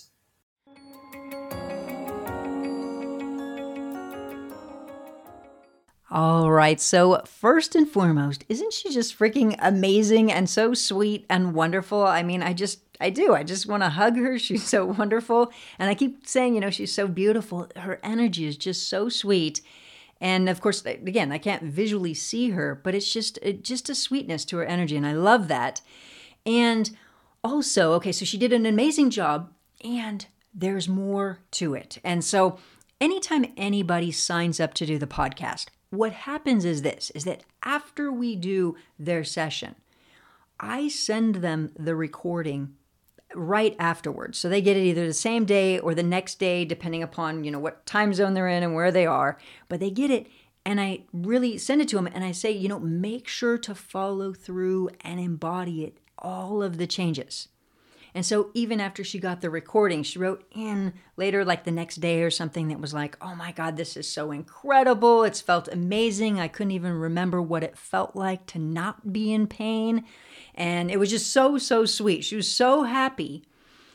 [SPEAKER 1] All right. So, first and foremost, isn't she just freaking amazing and so sweet and wonderful? I mean, I just, I do. I just want to hug her. She's so wonderful. And I keep saying, you know, she's so beautiful. Her energy is just so sweet. And of course, again, I can't visually see her, but it's just, it, just a sweetness to her energy. And I love that. And also, okay, so she did an amazing job, and there's more to it. And so, anytime anybody signs up to do the podcast, what happens is this is that after we do their session, I send them the recording right afterwards. So they get it either the same day or the next day, depending upon, you know, what time zone they're in and where they are. But they get it, and I really send it to them, and I say, you know, make sure to follow through and embody it, all of the changes. And so even after she got the recording, she wrote in later, like the next day or something, that was like, oh my God, this is so incredible. It's felt amazing. I couldn't even remember what it felt like to not be in pain. And it was just so, so sweet. She was so happy.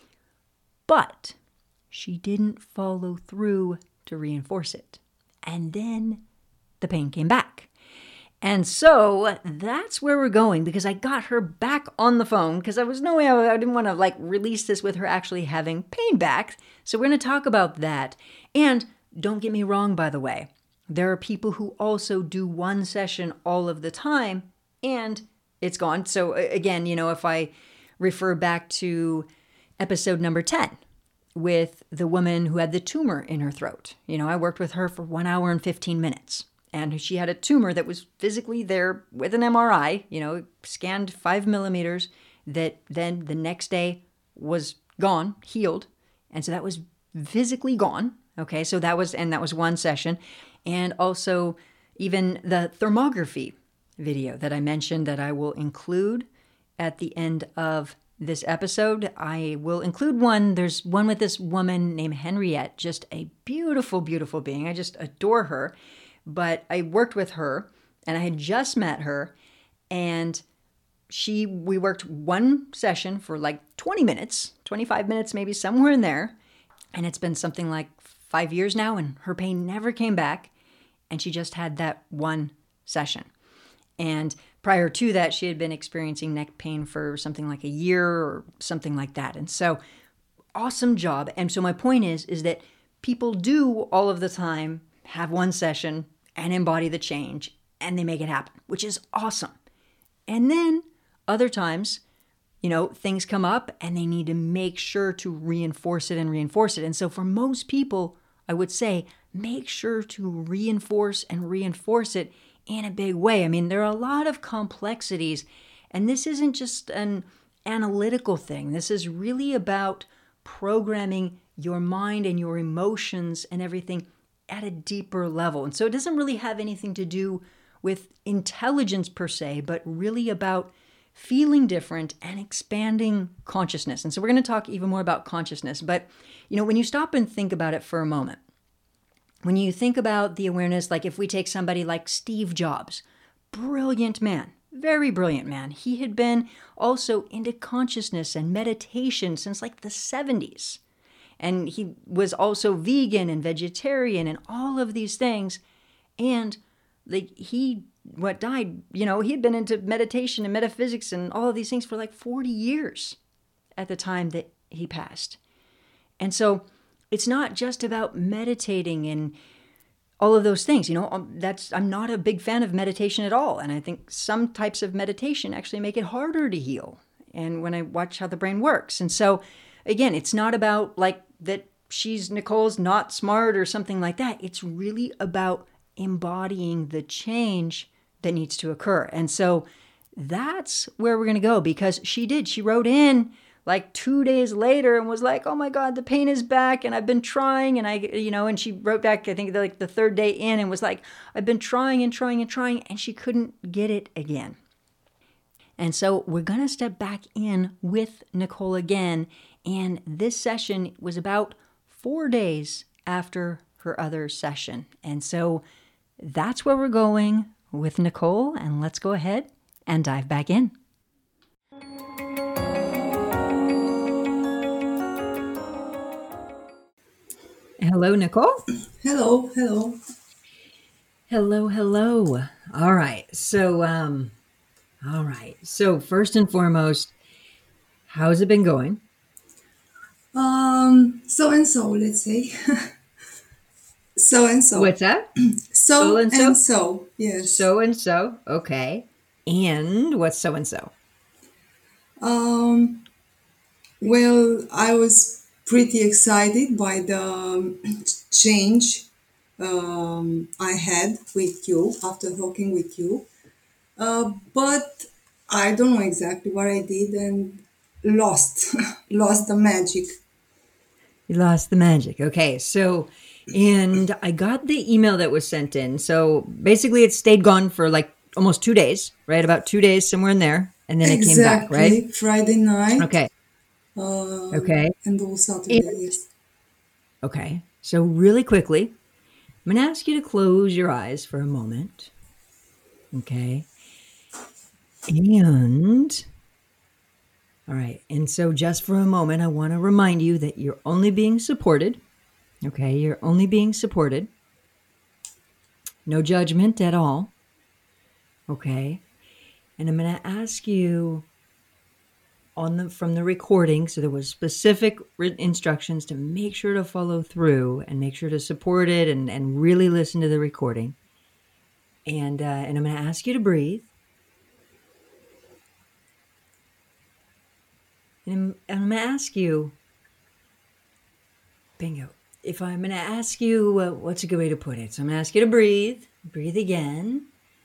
[SPEAKER 1] But she didn't follow through to reinforce it. And then the pain came back. And so that's where we're going, because I got her back on the phone because I was no way I didn't want to like release this with her actually having pain back. So we're going to talk about that. And don't get me wrong, by the way, there are people who also do one session all of the time and it's gone. So again, you know, if I refer back to episode number ten with the woman who had the tumor in her throat, you know, I worked with her for one hour and fifteen minutes. And she had a tumor that was physically there with an M R I, you know, scanned five millimeters, that then the next day was gone, healed. And so that was physically gone. Okay, so that was, and that was one session. And also Even the thermography video that I mentioned that I will include at the end of this episode. I will include one. There's one with this woman named Henriette, just a beautiful, beautiful being. I just adore her. But I worked with her and I had just met her, and she, we worked one session for like twenty minutes, twenty-five minutes, maybe somewhere in there. And it's been something like five years now, and her pain never came back. And she just had that one session. And prior to that, she had been experiencing neck pain for something like a year or something like that. And so awesome job. And so my point is, is that people do all of the time have one session and embody the change, and they make it happen, which is awesome. And then other times, you know, things come up and they need to make sure to reinforce it and reinforce it. And so for most people, I would say, make sure to reinforce and reinforce it in a big way. I mean, there are a lot of complexities, and this isn't just an analytical thing. This is really about programming your mind and your emotions and everything at a deeper level. And so it doesn't really have anything to do with intelligence per se, but really about feeling different and expanding consciousness. And so we're going to talk even more about consciousness. But, you know, when you stop and think about it for a moment, when you think about the awareness, like if we take somebody like Steve Jobs, brilliant man, very brilliant man. He had been also into consciousness and meditation since like the seventies. And he was also vegan and vegetarian and all of these things. And like he, what died, you know, he had been into meditation and metaphysics and all of these things for like forty years at the time that he passed. And so it's not just about meditating and all of those things. You know, that's, I'm not a big fan of meditation at all. And I think some types of meditation actually make it harder to heal. And when I watch how the brain works. And so again, it's not about like that she's, Nicole's not smart or something like that. It's really about embodying the change that needs to occur. And so that's where we're going to go, because she did. She wrote in like two days later and was like, oh my God, the pain is back and I've been trying. And I, you know, and she wrote back, I think like the third day in, and was like, I've been trying and trying and trying, and she couldn't get it again. And so we're going to step back in with Nicole again. And this session was about four days after her other session. And so that's where we're going with Nicole. And let's go ahead and dive back in. Hello, Nicole.
[SPEAKER 2] Hello, hello.
[SPEAKER 1] Hello, hello. All right. So, um, all right. So first and foremost, how's it been going?
[SPEAKER 2] Um, so and so, let's say. so and so.
[SPEAKER 1] What's that?
[SPEAKER 2] So
[SPEAKER 1] and
[SPEAKER 2] and
[SPEAKER 1] so?
[SPEAKER 2] so, yes.
[SPEAKER 1] So and so. Okay. And what's so and so?
[SPEAKER 2] Um, well, I was pretty excited by the um, change um, I had with you after talking with you. Uh, but I don't know exactly what I did and lost, lost the magic.
[SPEAKER 1] You lost the magic. Okay. So, and I got the email that was sent in. So basically it stayed gone for like almost two days, right? About two days, somewhere in there. And then it came back, right?
[SPEAKER 2] Exactly, Friday night.
[SPEAKER 1] Okay.
[SPEAKER 2] Uh,
[SPEAKER 1] Okay.
[SPEAKER 2] And all Saturday,
[SPEAKER 1] And-
[SPEAKER 2] yes.
[SPEAKER 1] Okay. So really quickly, I'm going to ask you to close your eyes for a moment. Okay. And, all right. And so just for a moment, I want to remind you that you're only being supported. Okay. You're only being supported. No judgment at all. Okay. And I'm going to ask you on the, from the recording. So there was specific re- instructions to make sure to follow through and make sure to support it and, and really listen to the recording. And, uh, and I'm going to ask you to breathe. And I'm, I'm going to ask you, bingo, if I'm going to ask you, uh, what's a good way to put it? So I'm going to ask you to breathe, breathe again.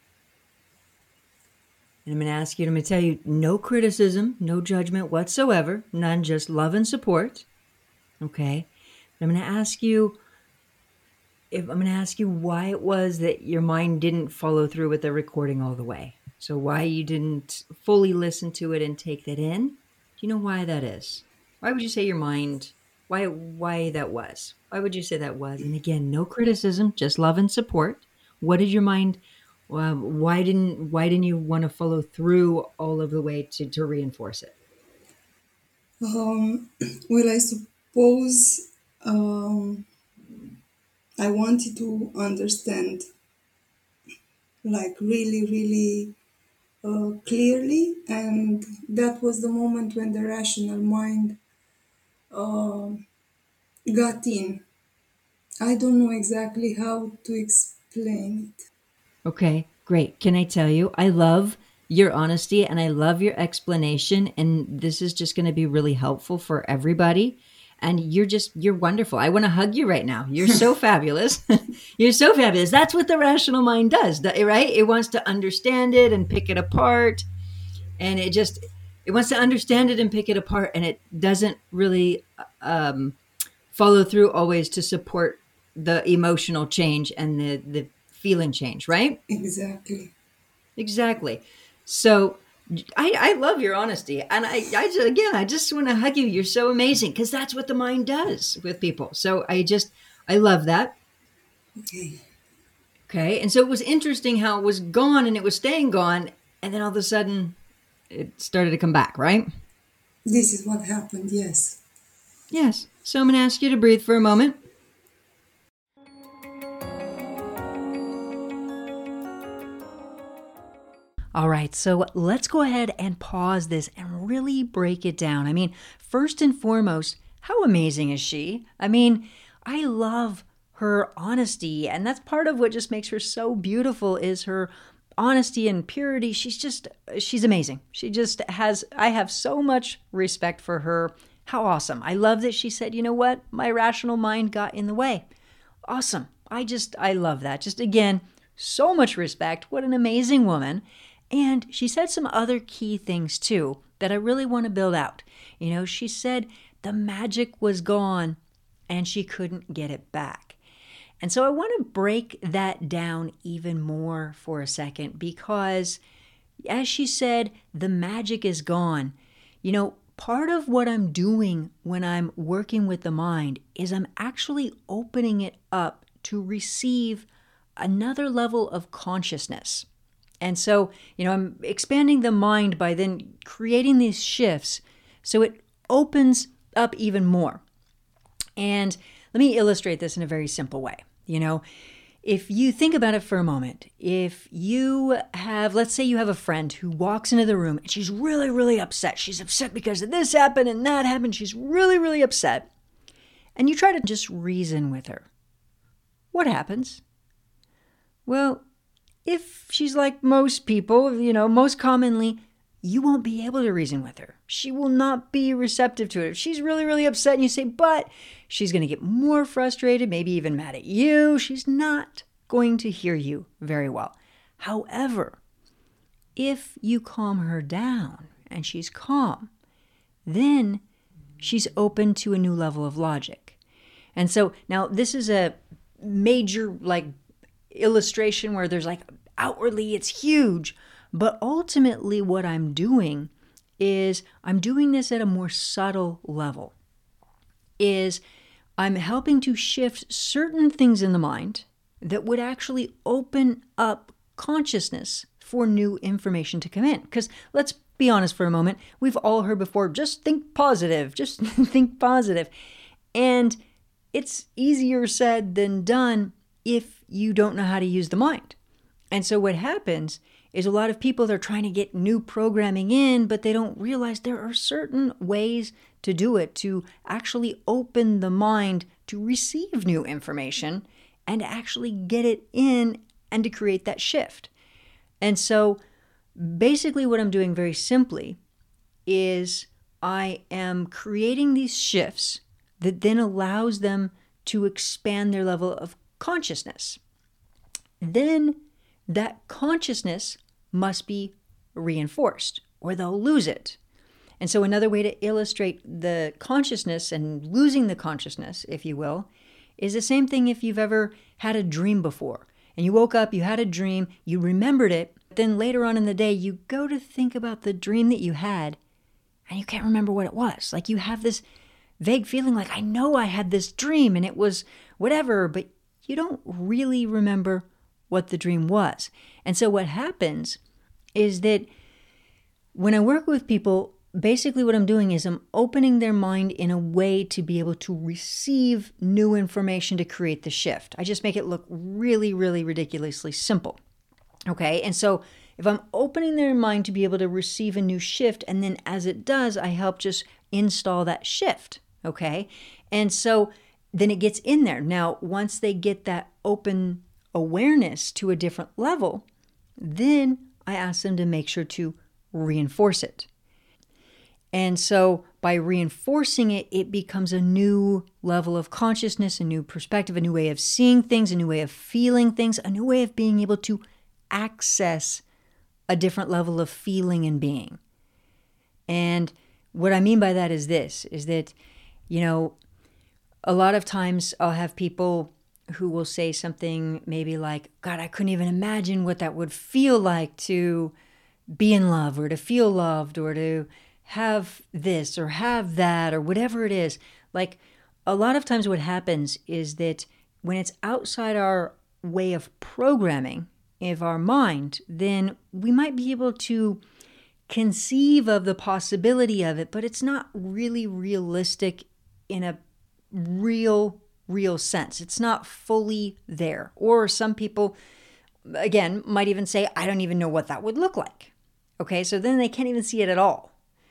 [SPEAKER 1] And I'm going to ask you, I'm going to tell you, no criticism, no judgment whatsoever, none, just love and support. Okay. I'm going to ask you, if I'm going to ask you why it was that your mind didn't follow through with the recording all the way. So why you didn't fully listen to it and take that in. Do you know why that is? Why would you say your mind, why why that was? Why would you say that was? And again, no criticism, just love and support. What did your mind, um, why didn't why didn't you want to follow through all of the way to, to reinforce it?
[SPEAKER 2] Um, well, I suppose um, I wanted to understand, like really, really uh, clearly, and that was the moment when the rational mind uh, got in. I don't know exactly how to explain it.
[SPEAKER 1] Okay, great. Can I tell you, I love your honesty and I love your explanation. And this is just going to be really helpful for everybody. And you're just, you're wonderful. I want to hug you right now. You're so fabulous. You're so fabulous. That's what the rational mind does, right? It wants to understand it and pick it apart. And it just, it wants to understand it and pick it apart. And it doesn't really um, follow through always to support the emotional change and the, the feeling change, right?
[SPEAKER 2] Exactly.
[SPEAKER 1] Exactly. So I, I love your honesty. And I, I just, again, I just want to hug you. You're so amazing because that's what the mind does with people. So I just, I love that.
[SPEAKER 2] Okay.
[SPEAKER 1] Okay. And so it was interesting how it was gone and it was staying gone. And then all of a sudden it started to come back, right?
[SPEAKER 2] This is what happened, yes.
[SPEAKER 1] Yes. So I'm going to ask you to breathe for a moment. All right, so let's go ahead and pause this and really break it down. I mean, first and foremost, how amazing is she? I mean, I love her honesty, and that's part of what just makes her so beautiful is her honesty and purity. She's just, she's amazing. She just has, I have so much respect for her. How awesome. I love that she said, you know what? My rational mind got in the way. Awesome. I just, I love that. Just again, so much respect. What an amazing woman. And she said some other key things too that I really want to build out. You know, she said the magic was gone and she couldn't get it back. And so I want to break that down even more for a second because, as she said, the magic is gone. You know, part of what I'm doing when I'm working with the mind is I'm actually opening it up to receive another level of consciousness. And so, you know, I'm expanding the mind by then creating these shifts so it opens up even more. And let me illustrate this in a very simple way. You know, if you think about it for a moment, if you have, let's say you have a friend who walks into the room and she's really, really upset. She's upset because of this happened and that happened. She's really, really upset. And you try to just reason with her. What happens? Well, if she's like most people, you know, most commonly, you won't be able to reason with her. She will not be receptive to it. If she's really, really upset and you say, but she's going to get more frustrated, maybe even mad at you, she's not going to hear you very well. However, if you calm her down and she's calm, then she's open to a new level of logic. And so now this is a major like illustration where there's like outwardly it's huge, but ultimately what I'm doing is I'm doing this at a more subtle level. Is I'm helping to shift certain things in the mind that would actually open up consciousness for new information to come in. Because let's be honest for a moment, we've all heard before, just think positive, just think positive. And it's easier said than done if you don't know how to use the mind. And so what happens is a lot of people, they're trying to get new programming in, but they don't realize there are certain ways to do it, to actually open the mind to receive new information and actually get it in and to create that shift. And so basically what I'm doing very simply is I am creating these shifts that then allows them to expand their level of consciousness. Then that consciousness must be reinforced or they'll lose it. And so another way to illustrate the consciousness and losing the consciousness, if you will, is the same thing if you've ever had a dream before. And you woke up, you had a dream, you remembered it, then later on in the day, you go to think about the dream that you had, and you can't remember what it was. Like you have this vague feeling like, I know I had this dream and it was whatever, but you don't really remember what the dream was. And so what happens is that when I work with people, basically what I'm doing is I'm opening their mind in a way to be able to receive new information to create the shift. I just make it look really, really ridiculously simple. Okay, and so if I'm opening their mind to be able to receive a new shift, and then as it does, I help just install that shift. Okay, and so then it gets in there. Now, once they get that open awareness to a different level, then I ask them to make sure to reinforce it. And so by reinforcing it, it becomes a new level of consciousness, a new perspective, a new way of seeing things, a new way of feeling things, a new way of being able to access a different level of feeling and being. And what I mean by that is this, is that, you know, a lot of times I'll have people who will say something maybe like, God, I couldn't even imagine what that would feel like to be in love or to feel loved or to have this or have that or whatever it is. Like a lot of times what happens is that when it's outside our way of programming of our mind, then we might be able to conceive of the possibility of it, but it's not really realistic in a real, real sense. It's not fully there. Or some people, again, might even say, I don't even know what that would look like. Okay, so then they can't even see it at all.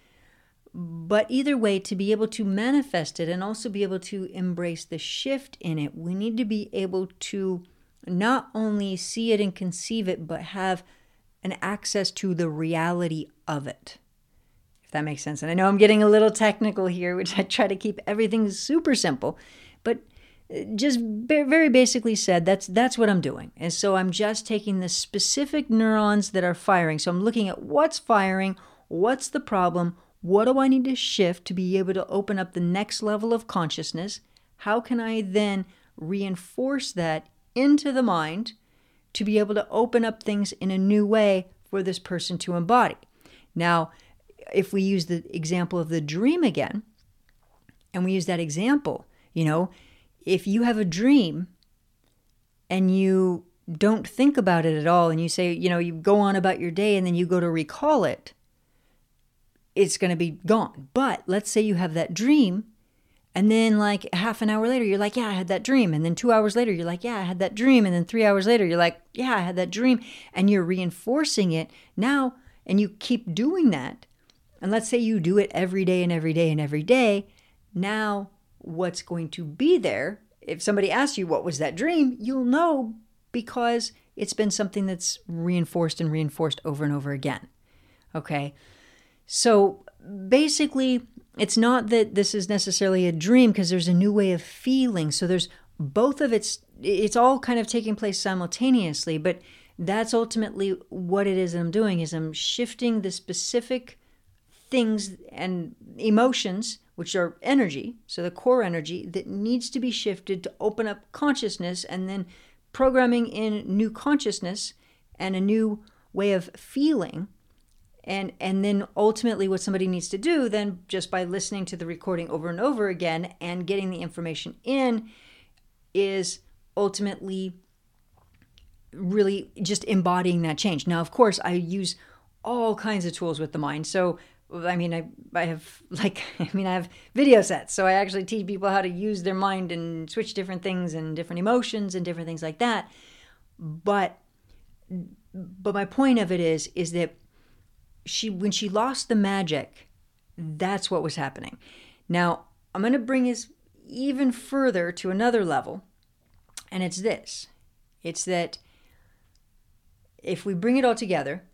[SPEAKER 1] But either way, to be able to manifest it and also be able to embrace the shift in it, we need to be able to not only see it and conceive it, but have an access to the reality of it. If that makes sense. And I know I'm getting a little technical here, which I try to keep everything super simple, but just very basically said, that's that's what I'm doing. And so I'm just taking the specific neurons that are firing. So I'm looking at what's firing, what's the problem, what do I need to shift to be able to open up the next level of consciousness? How can I then reinforce that into the mind to be able to open up things in a new way for this person to embody? Now, if we use the example of the dream again, and we use that example, you know, if you have a dream and you don't think about it at all, and you say, you know, you go on about your day and then you go to recall it, it's going to be gone. But let's say you have that dream, and then like half an hour later, you're like, yeah, I had that dream. And then two hours later, you're like, yeah, I had that dream. And then three hours later, you're like, yeah, I had that dream. And you're reinforcing it now, and you keep doing that. And let's say you do it every day and every day and every day. Now, what's going to be there, if somebody asks you, what was that dream? You'll know because it's been something that's reinforced and reinforced over and over again. Okay? So basically, it's not that this is necessarily a dream because there's a new way of feeling. So there's both of it's, it's all kind of taking place simultaneously, but that's ultimately what it is that I'm doing is I'm shifting the specific things and emotions, which are energy, so the core energy that needs to be shifted to open up consciousness, and then programming in new consciousness and a new way of feeling. And and then ultimately what somebody needs to do then, just by listening to the recording over and over again and getting the information in, is ultimately really just embodying that change. Now, of course, I use all kinds of tools with the mind. So, I mean, I, I have like, I mean, I have video sets. So I actually teach people how to use their mind and switch different things and different emotions and different things like that. But, but my point of it is, is that she, when she lost the magic, that's what was happening. Now, I'm going to bring this even further to another level. And it's this, it's that if we bring it all together,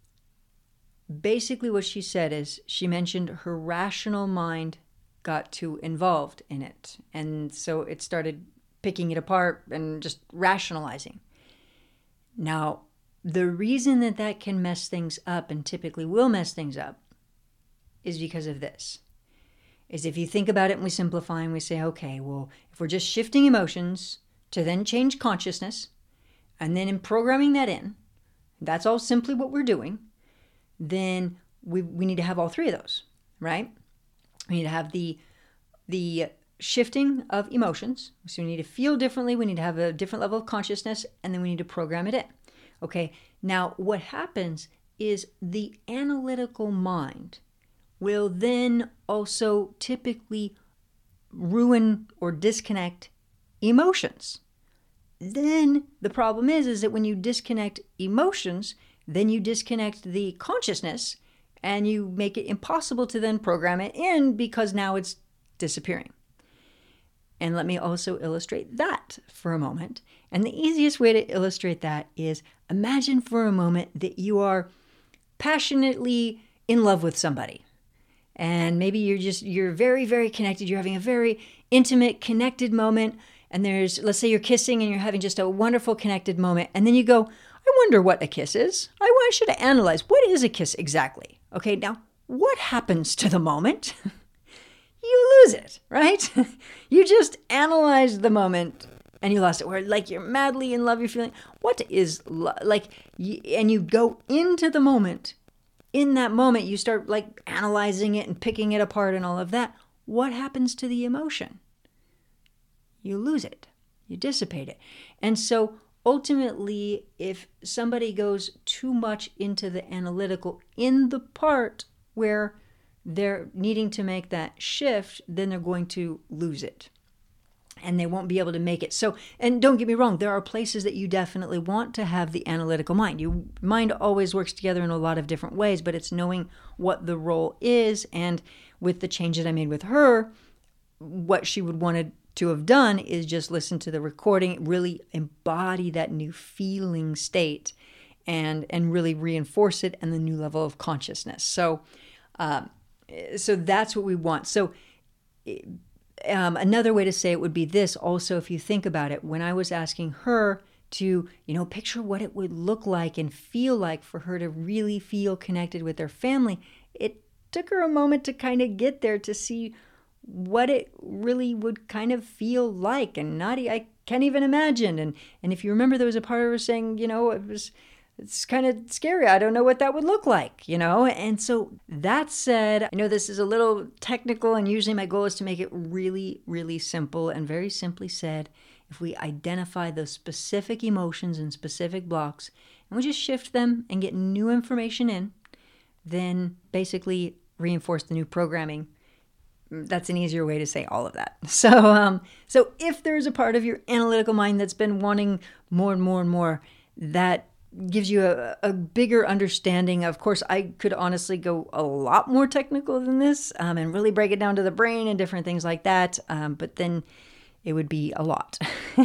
[SPEAKER 1] basically what she said is she mentioned her rational mind got too involved in it. And so it started picking it apart and just rationalizing. Now, the reason that that can mess things up, and typically will mess things up, is because of this. is if you think about it and we simplify and we say, okay, well, if we're just shifting emotions to then change consciousness and then in programming that in, that's all simply what we're doing, then we, we need to have all three of those, right? We need to have the the shifting of emotions. So we need to feel differently. We need to have a different level of consciousness, and then we need to program it in. Okay, now what happens is the analytical mind will then also typically ruin or disconnect emotions. Then the problem is, is that when you disconnect emotions, then you disconnect the consciousness and you make it impossible to then program it in because now it's disappearing. And let me also illustrate that for a moment. And the easiest way to illustrate that is imagine for a moment that you are passionately in love with somebody. And maybe you're just, you're very, very connected. You're having a very intimate, connected moment. And there's, let's say you're kissing and you're having just a wonderful connected moment. And then you go, I wonder what a kiss is. I, I should analyze. What is a kiss exactly? Okay, now what happens to the moment? You lose it, right? You just analyzed the moment and you lost it. Where like you're madly in love, you're feeling, what is lo-? Like, and you go into the moment. In that moment, you start like analyzing it and picking it apart and all of that. What happens to the emotion? You lose it. You dissipate it. And so ultimately, if somebody goes too much into the analytical in the part where they're needing to make that shift, then they're going to lose it. And they won't be able to make it. So, and don't get me wrong, there are places that you definitely want to have the analytical mind. Your mind always works together in a lot of different ways, but it's knowing what the role is. And with the change that I made with her, what she would want to have done is just listen to the recording, really embody that new feeling state and, and really reinforce it and the new level of consciousness. So, um, so that's what we want. So, Um, another way to say it would be this also, if you think about it, when I was asking her to, you know, picture what it would look like and feel like for her to really feel connected with her family, it took her a moment to kind of get there to see what it really would kind of feel like. And not, I can't even imagine. And, and if you remember, there was a part of her saying, you know, it was, it's kind of scary. I don't know what that would look like, you know? And so that said, I know this is a little technical and usually my goal is to make it really, really simple. And very simply said, if we identify those specific emotions and specific blocks and we just shift them and get new information in, then basically reinforce the new programming. That's an easier way to say all of that. So, um, so if there's a part of your analytical mind that's been wanting more and more and more, that gives you a, a bigger understanding. Of course, I could honestly go a lot more technical than this um, and really break it down to the brain and different things like that. Um, but then it would be a lot.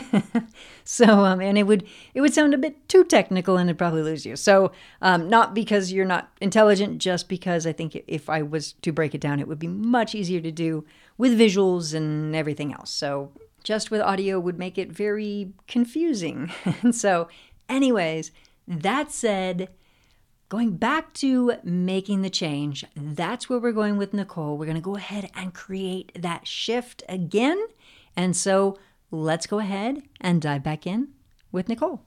[SPEAKER 1] so, um, and it would it would sound a bit too technical and it'd probably lose you. So, um, not because you're not intelligent, just because I think if I was to break it down, it would be much easier to do with visuals and everything else. So, just with audio would make it very confusing. And so, anyways, that said, going back to making the change, that's where we're going with Nicole. We're going to go ahead and create that shift again. And so let's go ahead and dive back in with Nicole.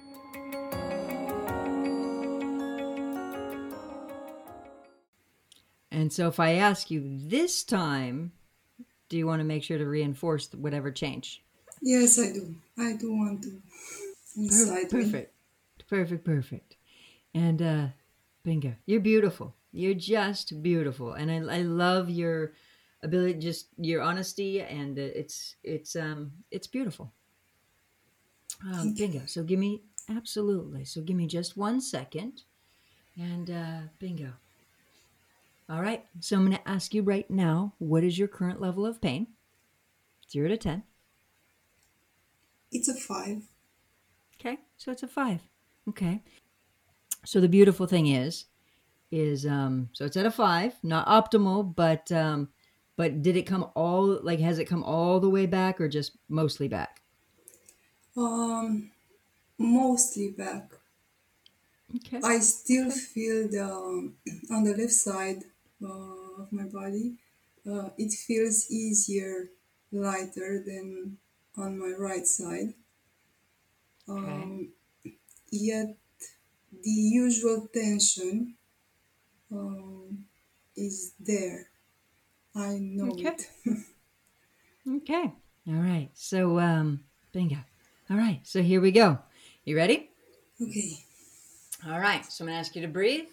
[SPEAKER 1] And so if I ask you this time, do you want to make sure to reinforce whatever change?
[SPEAKER 2] Yes, I do. I do want to. Inside
[SPEAKER 1] perfect. Me. Perfect, perfect. And uh, bingo. You're beautiful. You're just beautiful. And I, I love your ability, just your honesty, and uh, it's it's um it's beautiful. Um, bingo. So give me, absolutely. So give me just one second. And uh, bingo. All right. So I'm going to ask you right now, what is your current level of pain? Zero to ten.
[SPEAKER 2] It's a five.
[SPEAKER 1] Okay. So it's a five. Okay. So the beautiful thing is, is, um, so it's at a five, not optimal, but, um, but did it come all, like, has it come all the way back or just mostly back?
[SPEAKER 2] Um, mostly back.
[SPEAKER 1] Okay.
[SPEAKER 2] I still
[SPEAKER 1] okay.
[SPEAKER 2] feel the, on the left side uh, of my body, Uh, it feels easier, lighter than on my right side.
[SPEAKER 1] Okay.
[SPEAKER 2] Um, Yet the usual tension um, is there. I know
[SPEAKER 1] Okay.
[SPEAKER 2] it.
[SPEAKER 1] Okay. All right. So, um, bingo. All right. So here we go. You ready?
[SPEAKER 2] Okay.
[SPEAKER 1] All right. So I'm going to ask you to breathe.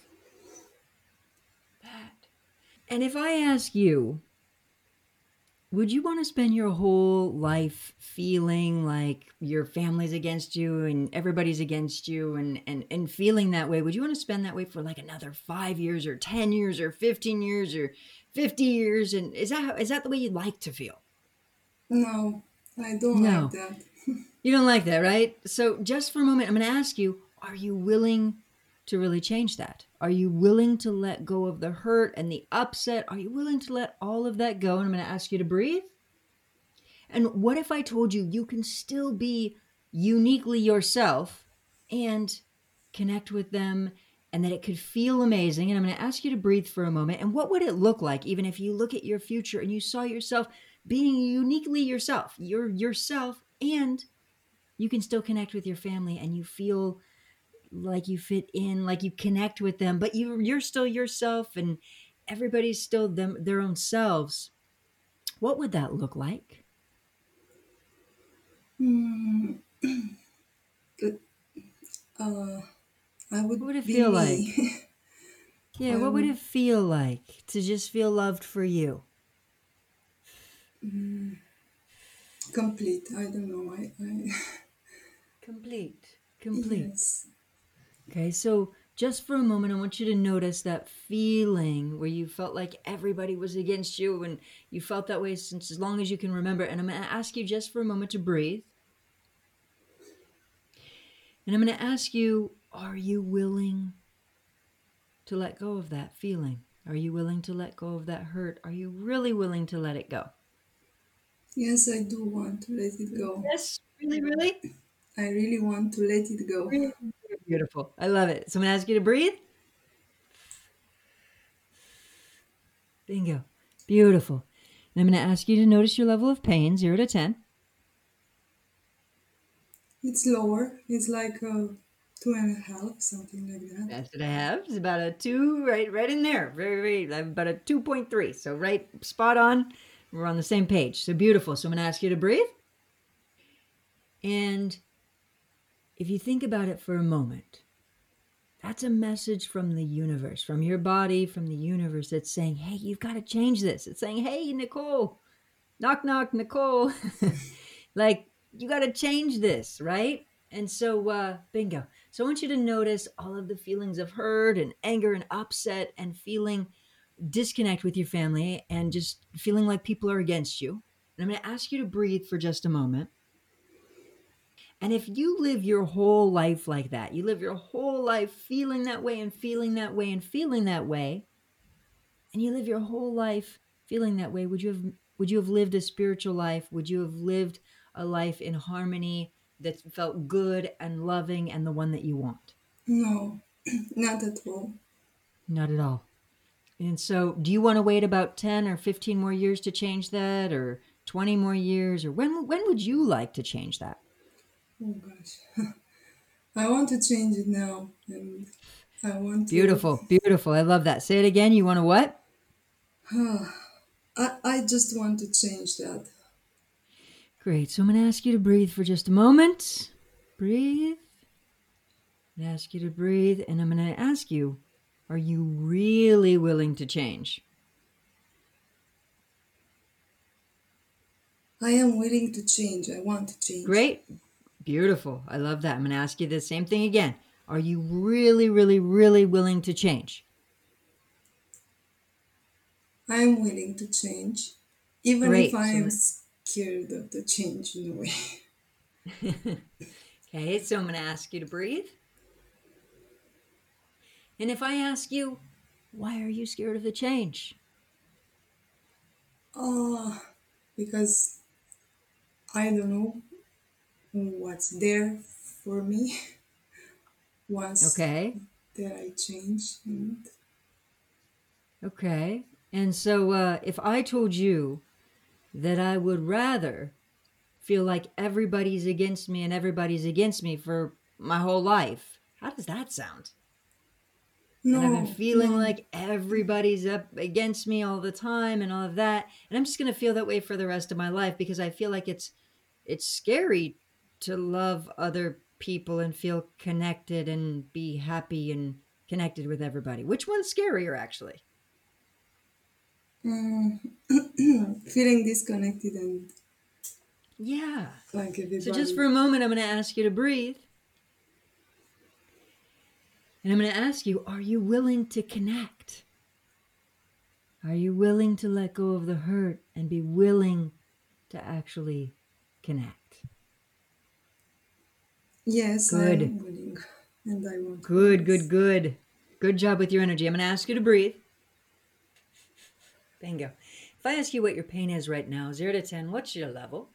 [SPEAKER 1] That. And if I ask you, would you want to spend your whole life feeling like your family's against you and everybody's against you and, and, and feeling that way? Would you want to spend that way for like another five years or ten years or fifteen years or fifty years? And is that, how, is that the way you'd like to feel?
[SPEAKER 2] No, I don't like
[SPEAKER 1] No,
[SPEAKER 2] that.
[SPEAKER 1] you don't like that, right? So, just for a moment, I'm going to ask you, are you willing to really change that? Are you willing to let go of the hurt and the upset? Are you willing to let all of that go? And I'm going to ask you to breathe. And what if I told you you can still be uniquely yourself and connect with them and that it could feel amazing? And I'm going to ask you to breathe for a moment. And what would it look like, even if you look at your future and you saw yourself being uniquely yourself? You're yourself, and you can still connect with your family and you feel like you fit in, like you connect with them, but you you're still yourself and everybody's still them their own selves. What would that look like?
[SPEAKER 2] Hmm, but, uh, I
[SPEAKER 1] What
[SPEAKER 2] would
[SPEAKER 1] would it
[SPEAKER 2] be
[SPEAKER 1] feel like?
[SPEAKER 2] me.
[SPEAKER 1] Yeah,
[SPEAKER 2] I
[SPEAKER 1] what would
[SPEAKER 2] would
[SPEAKER 1] it feel like to just feel loved for you?
[SPEAKER 2] complete. I don't know. I, I
[SPEAKER 1] Complete. Complete.
[SPEAKER 2] yes.
[SPEAKER 1] Okay, so just for a moment, I want you to notice that feeling where you felt like everybody was against you and you felt that way since as long as you can remember. And I'm going to ask you just for a moment to breathe. And I'm going to ask you, are you willing to let go of that feeling? Are you willing to let go of that hurt? Are you really willing to let it go?
[SPEAKER 2] Yes, I do want to let it go.
[SPEAKER 1] Yes, really, really?
[SPEAKER 2] I really want to let it go.
[SPEAKER 1] Really beautiful. I love it. So I'm going to ask you to breathe. Bingo. Beautiful. And I'm going to ask you to notice your level of pain, zero to ten.
[SPEAKER 2] It's lower. It's like a two and a half, something like that.
[SPEAKER 1] That's what I have. It's about a two, right, right in there. Very, very, about a two point three. So right, spot on. We're on the same page. So beautiful. So I'm going to ask you to breathe. And if you think about it for a moment, that's a message from the universe, from your body, from the universe that's saying, hey, you've got to change this. It's saying, hey, Nicole, knock, knock, Nicole. Like, you got to change this, right? And so, uh, bingo. So I want you to notice all of the feelings of hurt and anger and upset and feeling disconnect with your family and just feeling like people are against you. And I'm going to ask you to breathe for just a moment. And if you live your whole life like that, you live your whole life feeling that way and feeling that way and feeling that way, and you live your whole life feeling that way, would you have would you have lived a spiritual life? Would you have lived a life in harmony that felt good and loving and the one that you want?
[SPEAKER 2] No, not at all.
[SPEAKER 1] Not at all. And so, do you want to wait about ten or fifteen more years to change that, or twenty more years, or when when would you like to change that?
[SPEAKER 2] Oh gosh. I want to change it now, and I want to.
[SPEAKER 1] Beautiful, beautiful. I love that. Say it again. You want to what?
[SPEAKER 2] I, I just want to change that.
[SPEAKER 1] Great. So I'm going to ask you to breathe for just a moment. Breathe. I'm going to ask you to breathe, and I'm going to ask you, are you really willing to change?
[SPEAKER 2] I am willing to change. I want to change.
[SPEAKER 1] Great. Beautiful. I love that. I'm going to ask you the same thing again. Are you really, really, really willing to change?
[SPEAKER 2] I am willing to change, even if
[SPEAKER 1] Great.
[SPEAKER 2] I
[SPEAKER 1] So, I'm
[SPEAKER 2] am
[SPEAKER 1] gonna,
[SPEAKER 2] scared of the change in a way.
[SPEAKER 1] okay. So I'm going to ask you to breathe. And if I ask you, why are you scared of the change?
[SPEAKER 2] Oh, because I don't know what's there for me once
[SPEAKER 1] Okay.
[SPEAKER 2] that I change. And
[SPEAKER 1] Okay. And so uh, if I told you that I would rather feel like everybody's against me and everybody's against me for my whole life, how does that sound? And I've been
[SPEAKER 2] No,
[SPEAKER 1] feeling
[SPEAKER 2] no.
[SPEAKER 1] like everybody's up against me all the time and all of that. And I'm just going to feel that way for the rest of my life because I feel like it's it's scary to love other people and feel connected and be happy and connected with everybody. Which one's scarier actually?
[SPEAKER 2] Mm, feeling disconnected and
[SPEAKER 1] Yeah.
[SPEAKER 2] like
[SPEAKER 1] So just for
[SPEAKER 2] everybody.
[SPEAKER 1] a moment I'm going to ask you to breathe. And I'm going to ask you, are you willing to connect? Are you willing to let go of the hurt and be willing to actually connect?
[SPEAKER 2] Yes, I
[SPEAKER 1] Good,
[SPEAKER 2] am willing, and I want to
[SPEAKER 1] good, good,
[SPEAKER 2] promise.
[SPEAKER 1] good. Good job with your energy. I'm going to ask you to breathe. Bingo. If I ask you what your pain is right now, zero to ten, what's your level?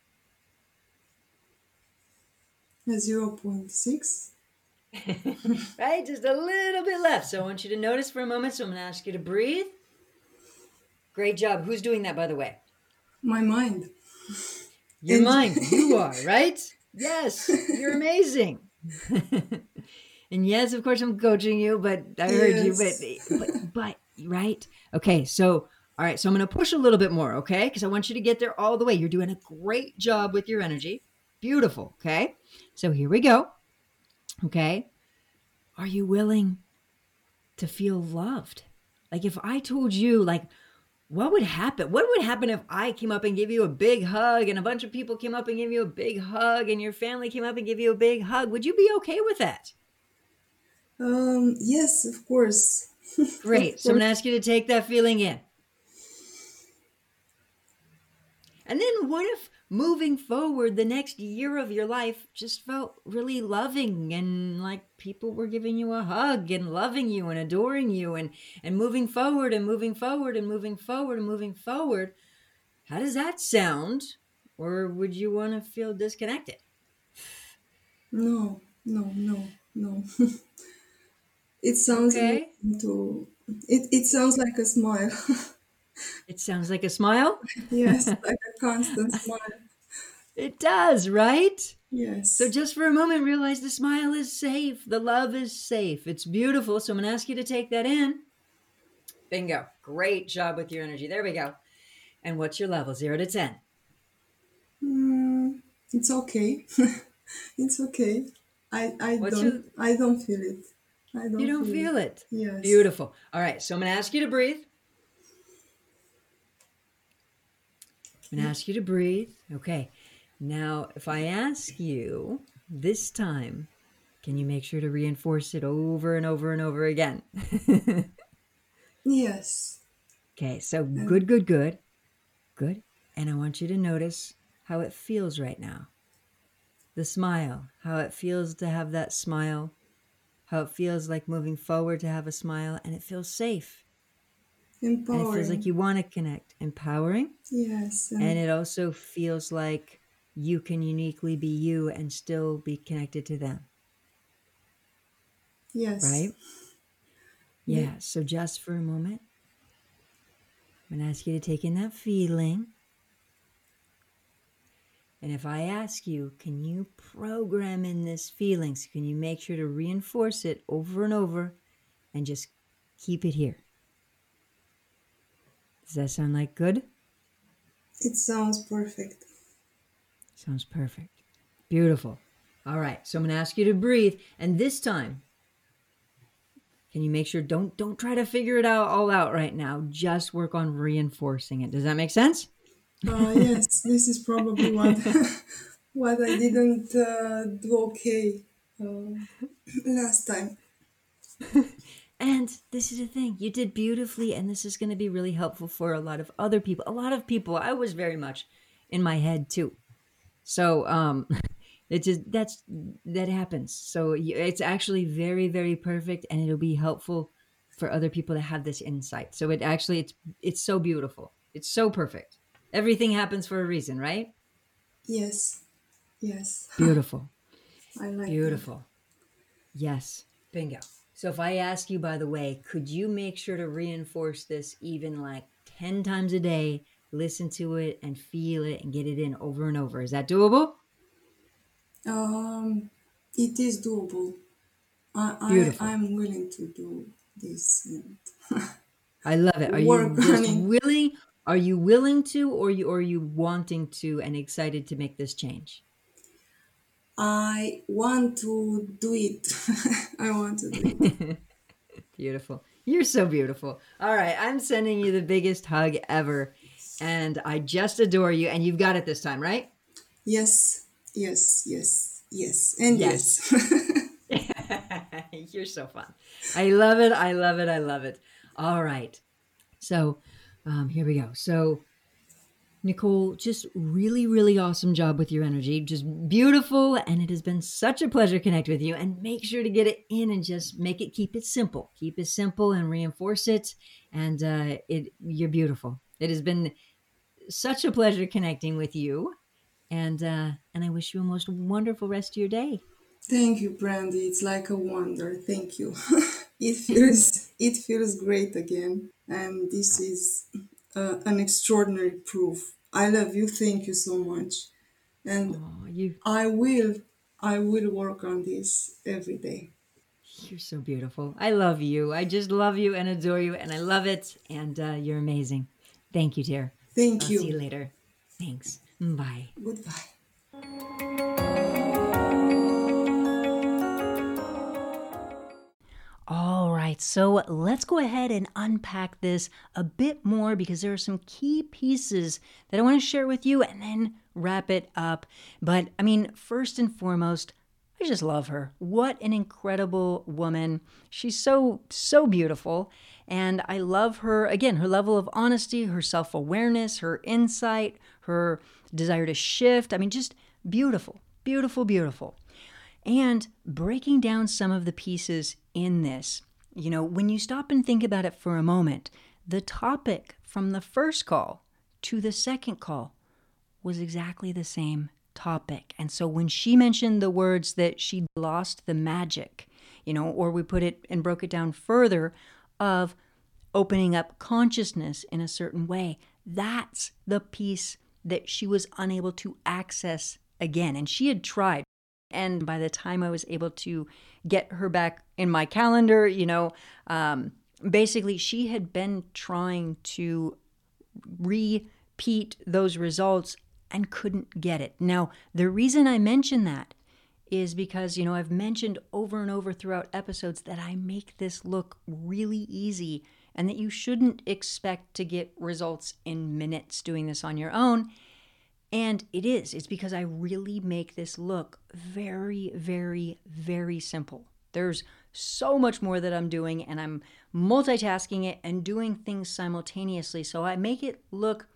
[SPEAKER 2] A zero point six.
[SPEAKER 1] Right? Just a little bit left. So I want you to notice for a moment. So I'm going to ask you to breathe. Great job. Who's doing that, by the way?
[SPEAKER 2] My mind.
[SPEAKER 1] Your
[SPEAKER 2] And
[SPEAKER 1] mind. You are, right? Yes. You're amazing. And yes, of course, I'm coaching you, but I heard you. But,
[SPEAKER 2] yes.
[SPEAKER 1] but, but, right? Okay. So, all right. So I'm going to push a little bit more, okay? Because I want you to get there all the way. You're doing a great job with your energy. Beautiful. Okay. So here we go. Okay. Are you willing to feel loved? Like if I told you, like, what would happen? What would happen if I came up and gave you a big hug and a bunch of people came up and gave you a big hug and your family came up and gave you a big hug? Would you be okay with that?
[SPEAKER 2] Um, yes, of course.
[SPEAKER 1] Great.
[SPEAKER 2] Of
[SPEAKER 1] So I'm
[SPEAKER 2] course.
[SPEAKER 1] going to ask you to take that feeling in. And then what if moving forward the next year of your life just felt really loving and like people were giving you a hug and loving you and adoring you and and moving forward and moving forward and moving forward and moving forward? How does that sound? Or would you want to feel disconnected?
[SPEAKER 2] No, no, no, no. It sounds
[SPEAKER 1] Okay.
[SPEAKER 2] amazing to. It, it sounds like a smile.
[SPEAKER 1] It sounds like a smile.
[SPEAKER 2] Yes, like a constant smile.
[SPEAKER 1] It does, right? So
[SPEAKER 2] Yes.
[SPEAKER 1] just for a moment, realize the smile is safe. The love is safe. It's beautiful. So I'm going to ask you to take that in. Bingo. Great job with your energy. There we go. And what's your level? Zero to ten.
[SPEAKER 2] Mm, it's okay. It's okay. I I
[SPEAKER 1] What's
[SPEAKER 2] don't
[SPEAKER 1] your,
[SPEAKER 2] I don't feel it. I
[SPEAKER 1] you
[SPEAKER 2] don't
[SPEAKER 1] don't
[SPEAKER 2] feel it.
[SPEAKER 1] feel it.
[SPEAKER 2] Yes.
[SPEAKER 1] Beautiful. All right. So I'm going to ask you to breathe. I'm going to ask you to breathe. Okay. Now, if I ask you this time, can you make sure to reinforce it over and over and over again?
[SPEAKER 2] Yes.
[SPEAKER 1] Okay. So
[SPEAKER 2] And
[SPEAKER 1] good, good, good, good. And I want you to notice how it feels right now. The smile, how it feels to have that smile, how it feels like moving forward to have a smile, and it feels safe. And it feels like
[SPEAKER 2] empowering.
[SPEAKER 1] you want to connect, empowering.
[SPEAKER 2] Yes.
[SPEAKER 1] And
[SPEAKER 2] And
[SPEAKER 1] it also feels like you can uniquely be you and still be connected to them,
[SPEAKER 2] yes.
[SPEAKER 1] right? Yeah. So just for a moment, I'm going to ask you to take in that feeling. And if I ask you, can you program in this feeling? So can you make sure to reinforce it over and over and just keep it here? Does that sound like good?
[SPEAKER 2] It sounds perfect.
[SPEAKER 1] Sounds perfect. Beautiful. All right. So I'm going to ask you to breathe. And this time, can you make sure don't don't try to figure it out all out right now. Just work on reinforcing it. Does that make sense?
[SPEAKER 2] Uh, yes, this is probably what what I didn't uh, do okay uh, last time.
[SPEAKER 1] And this is the thing. You did beautifully and this is going to be really helpful for a lot of other people. A lot of people. I was very much in my head too. So um it just that's that happens. So it's actually very very perfect and it'll be helpful for other people to have this insight. So it actually it's it's so beautiful. It's so perfect. Everything happens for a reason, right?
[SPEAKER 2] Yes, yes,
[SPEAKER 1] Beautiful.
[SPEAKER 2] I like that.
[SPEAKER 1] Beautiful. Yes. Bingo. So if I ask you, by the way, could you make sure to reinforce this even like ten times a day, listen to it and feel it and get it in over and over. Is that doable?
[SPEAKER 2] Um, it is doable. I, I,
[SPEAKER 1] Beautiful.
[SPEAKER 2] I'm willing to do this and
[SPEAKER 1] I love it. Are
[SPEAKER 2] work
[SPEAKER 1] you
[SPEAKER 2] on
[SPEAKER 1] just
[SPEAKER 2] it.
[SPEAKER 1] willing? Are you willing to, or you, or are you wanting to and excited to make this change?
[SPEAKER 2] I want to do it. I want to do it.
[SPEAKER 1] Beautiful. You're so beautiful. All right. I'm sending you the biggest hug ever. And I just adore you. And you've got it this time, right?
[SPEAKER 2] Yes, yes, yes, yes, and
[SPEAKER 1] Yes.
[SPEAKER 2] yes.
[SPEAKER 1] You're so fun. I love it. I love it. I love it. All right. So um, here we go. So, Nicole, just really, really awesome job with your energy. Just beautiful. And it has been such a pleasure to connect with you. And make sure to get it in and just make it, keep it simple. Keep it simple and reinforce it. And uh, it, you're beautiful. It has been such a pleasure connecting with you. And, uh, and I wish you a most wonderful rest of your day.
[SPEAKER 2] Thank you, Brandy. It's like a wonder. Thank you. it feels it feels great again, and this is uh, an extraordinary proof. I love you. Thank you so much, and
[SPEAKER 1] Oh, you,
[SPEAKER 2] I will I will work on this every day.
[SPEAKER 1] you're so beautiful. I love you. I just love you and adore you. And I love it. And uh, you're amazing. Thank you, dear.
[SPEAKER 2] Thank
[SPEAKER 1] I'll see you
[SPEAKER 2] you.
[SPEAKER 1] later. Thanks. Bye.
[SPEAKER 2] Goodbye.
[SPEAKER 1] All right, so let's go ahead and unpack this a bit more because there are some key pieces that I want to share with you and then wrap it up. But I mean, first and foremost, I just love her. What an incredible woman. She's so, so beautiful. And I love her, again, her level of honesty, her self awareness, her insight, her desire to shift. I mean, just beautiful, beautiful, beautiful. And breaking down some of the pieces in this, you know, when you stop and think about it for a moment, the topic from the first call to the second call was exactly the same topic. And so when she mentioned the words that she lost the magic, you know, or we put it and broke it down further of opening up consciousness in a certain way, that's the piece that she was unable to access again. And she had tried. And by the time I was able to get her back in my calendar, you know, um, basically she had been trying to repeat those results and couldn't get it. Now, the reason I mention that is because, you know, I've mentioned over and over throughout episodes that I make this look really easy and that you shouldn't expect to get results in minutes doing this on your own. And it is. It's because I really make this look very, very, very simple. There's so much more that I'm doing, and I'm multitasking it and doing things simultaneously. So I make it look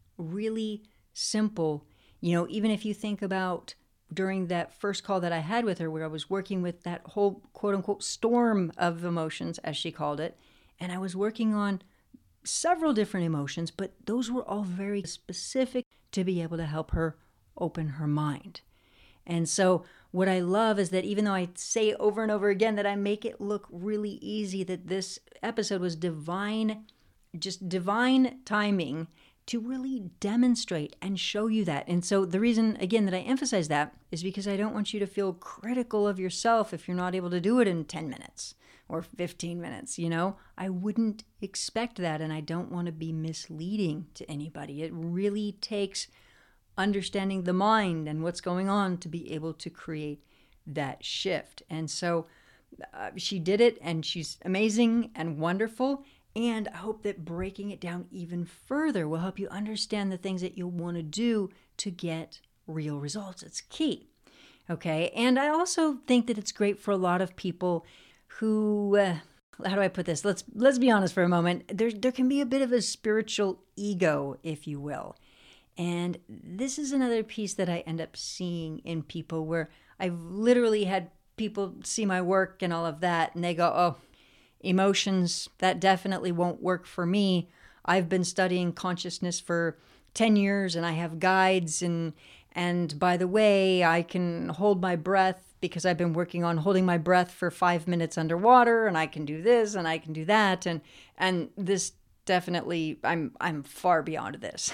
[SPEAKER 1] really simple. You know, even if you think about during that first call that I had with her, where I was working with that whole quote unquote storm of emotions, as she called it, and I was working on several different emotions, but those were all very specific to be able to help her open her mind. And so what I love is that even though I say over and over again that I make it look really easy, that this episode was divine, just divine timing to really demonstrate and show you that. And so the reason, again, that I emphasize that is because I don't want you to feel critical of yourself if you're not able to do it in ten minutes or fifteen minutes, you know? I wouldn't expect that, and I don't want to be misleading to anybody. It really takes understanding the mind and what's going on to be able to create that shift. And so uh, she did it, and she's amazing and wonderful. And I hope that breaking it down even further will help you understand the things that you'll want to do to get real results. It's key. Okay. And I also think that it's great for a lot of people who, uh, how do I put this? Let's let's be honest for a moment. There, there can be a bit of a spiritual ego, if you will. And this is another piece that I end up seeing in people where I've literally had people see my work and all of that, and they go, oh, emotions, that definitely won't work for me. I've been studying consciousness for ten years and I have guides, and and by the way, I can hold my breath because I've been working on holding my breath for five minutes underwater, and I can do this and I can do that, and and this definitely, I'm I'm far beyond this.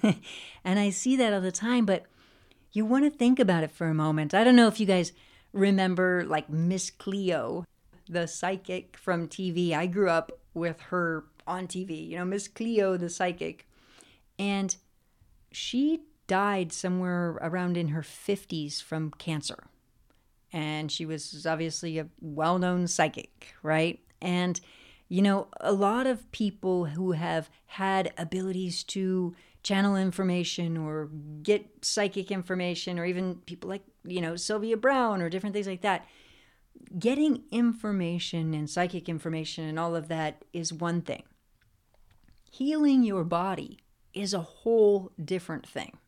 [SPEAKER 1] And I see that all the time, but you want to think about it for a moment. I don't know if you guys remember like Miss Cleo, the psychic from T V. I grew up with her on T V, you know, Miss Cleo, the psychic. And she died somewhere around in her fifties from cancer. And she was obviously a well-known psychic, right? And, you know, a lot of people who have had abilities to channel information or get psychic information, or even people like, you know, Sylvia Browne or different things like that, getting information and psychic information and all of that is one thing. Healing your body is a whole different thing.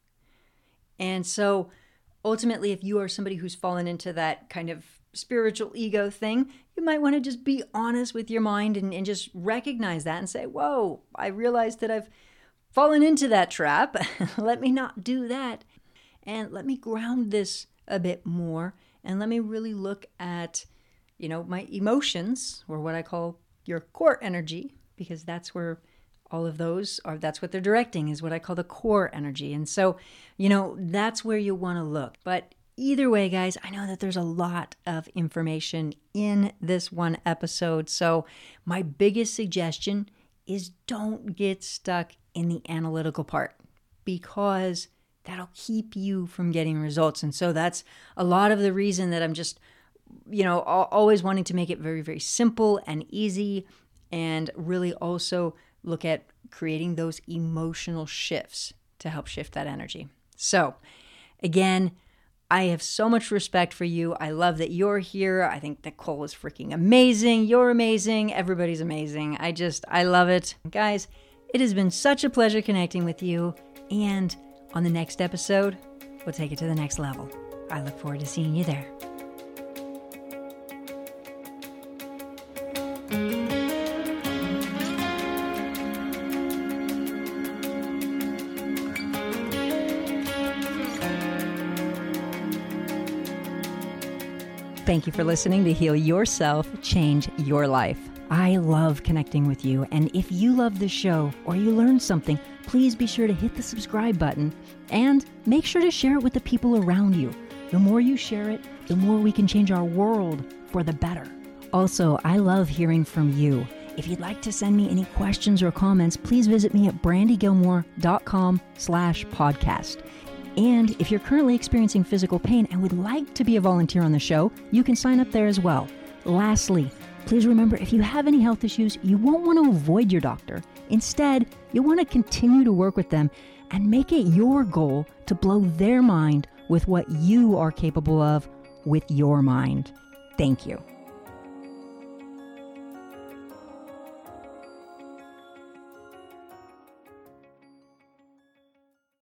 [SPEAKER 1] And so ultimately, if you are somebody who's fallen into that kind of spiritual ego thing, you might want to just be honest with your mind and, and just recognize that and say, whoa, I realized that I've fallen into that trap. Let me not do that. And let me ground this a bit more. And let me really look at, you know, my emotions, or what I call your core energy, because that's where all of those are, that's what they're directing, is what I call the core energy. And so, you know, that's where you want to look. But either way, guys, I know that there's a lot of information in this one episode. So my biggest suggestion is don't get stuck in the analytical part, because that'll keep you from getting results. And so that's a lot of the reason that I'm just, you know, always wanting to make it very, very simple and easy, and really also look at creating those emotional shifts to help shift that energy. So again, I have so much respect for you. I love that you're here. I think Nicole is freaking amazing. You're amazing. Everybody's amazing. I just, I love it. Guys, it has been such a pleasure connecting with you. And on the next episode, we'll take it to the next level. I look forward to seeing you there. Thank you for listening to Heal Yourself, Change Your Life. I love connecting with you, and if you love the show or you learned something, please be sure to hit the subscribe button and make sure to share it with the people around you. The more you share it, the more we can change our world for the better. Also, I love hearing from you. If you'd like to send me any questions or comments, please visit me at brandygilmore.com slash podcast. And if you're currently experiencing physical pain and would like to be a volunteer on the show, you can sign up there as well. Lastly, please remember, if you have any health issues, you won't want to avoid your doctor. Instead, you'll want to continue to work with them and make it your goal to blow their mind with what you are capable of with your mind. Thank you.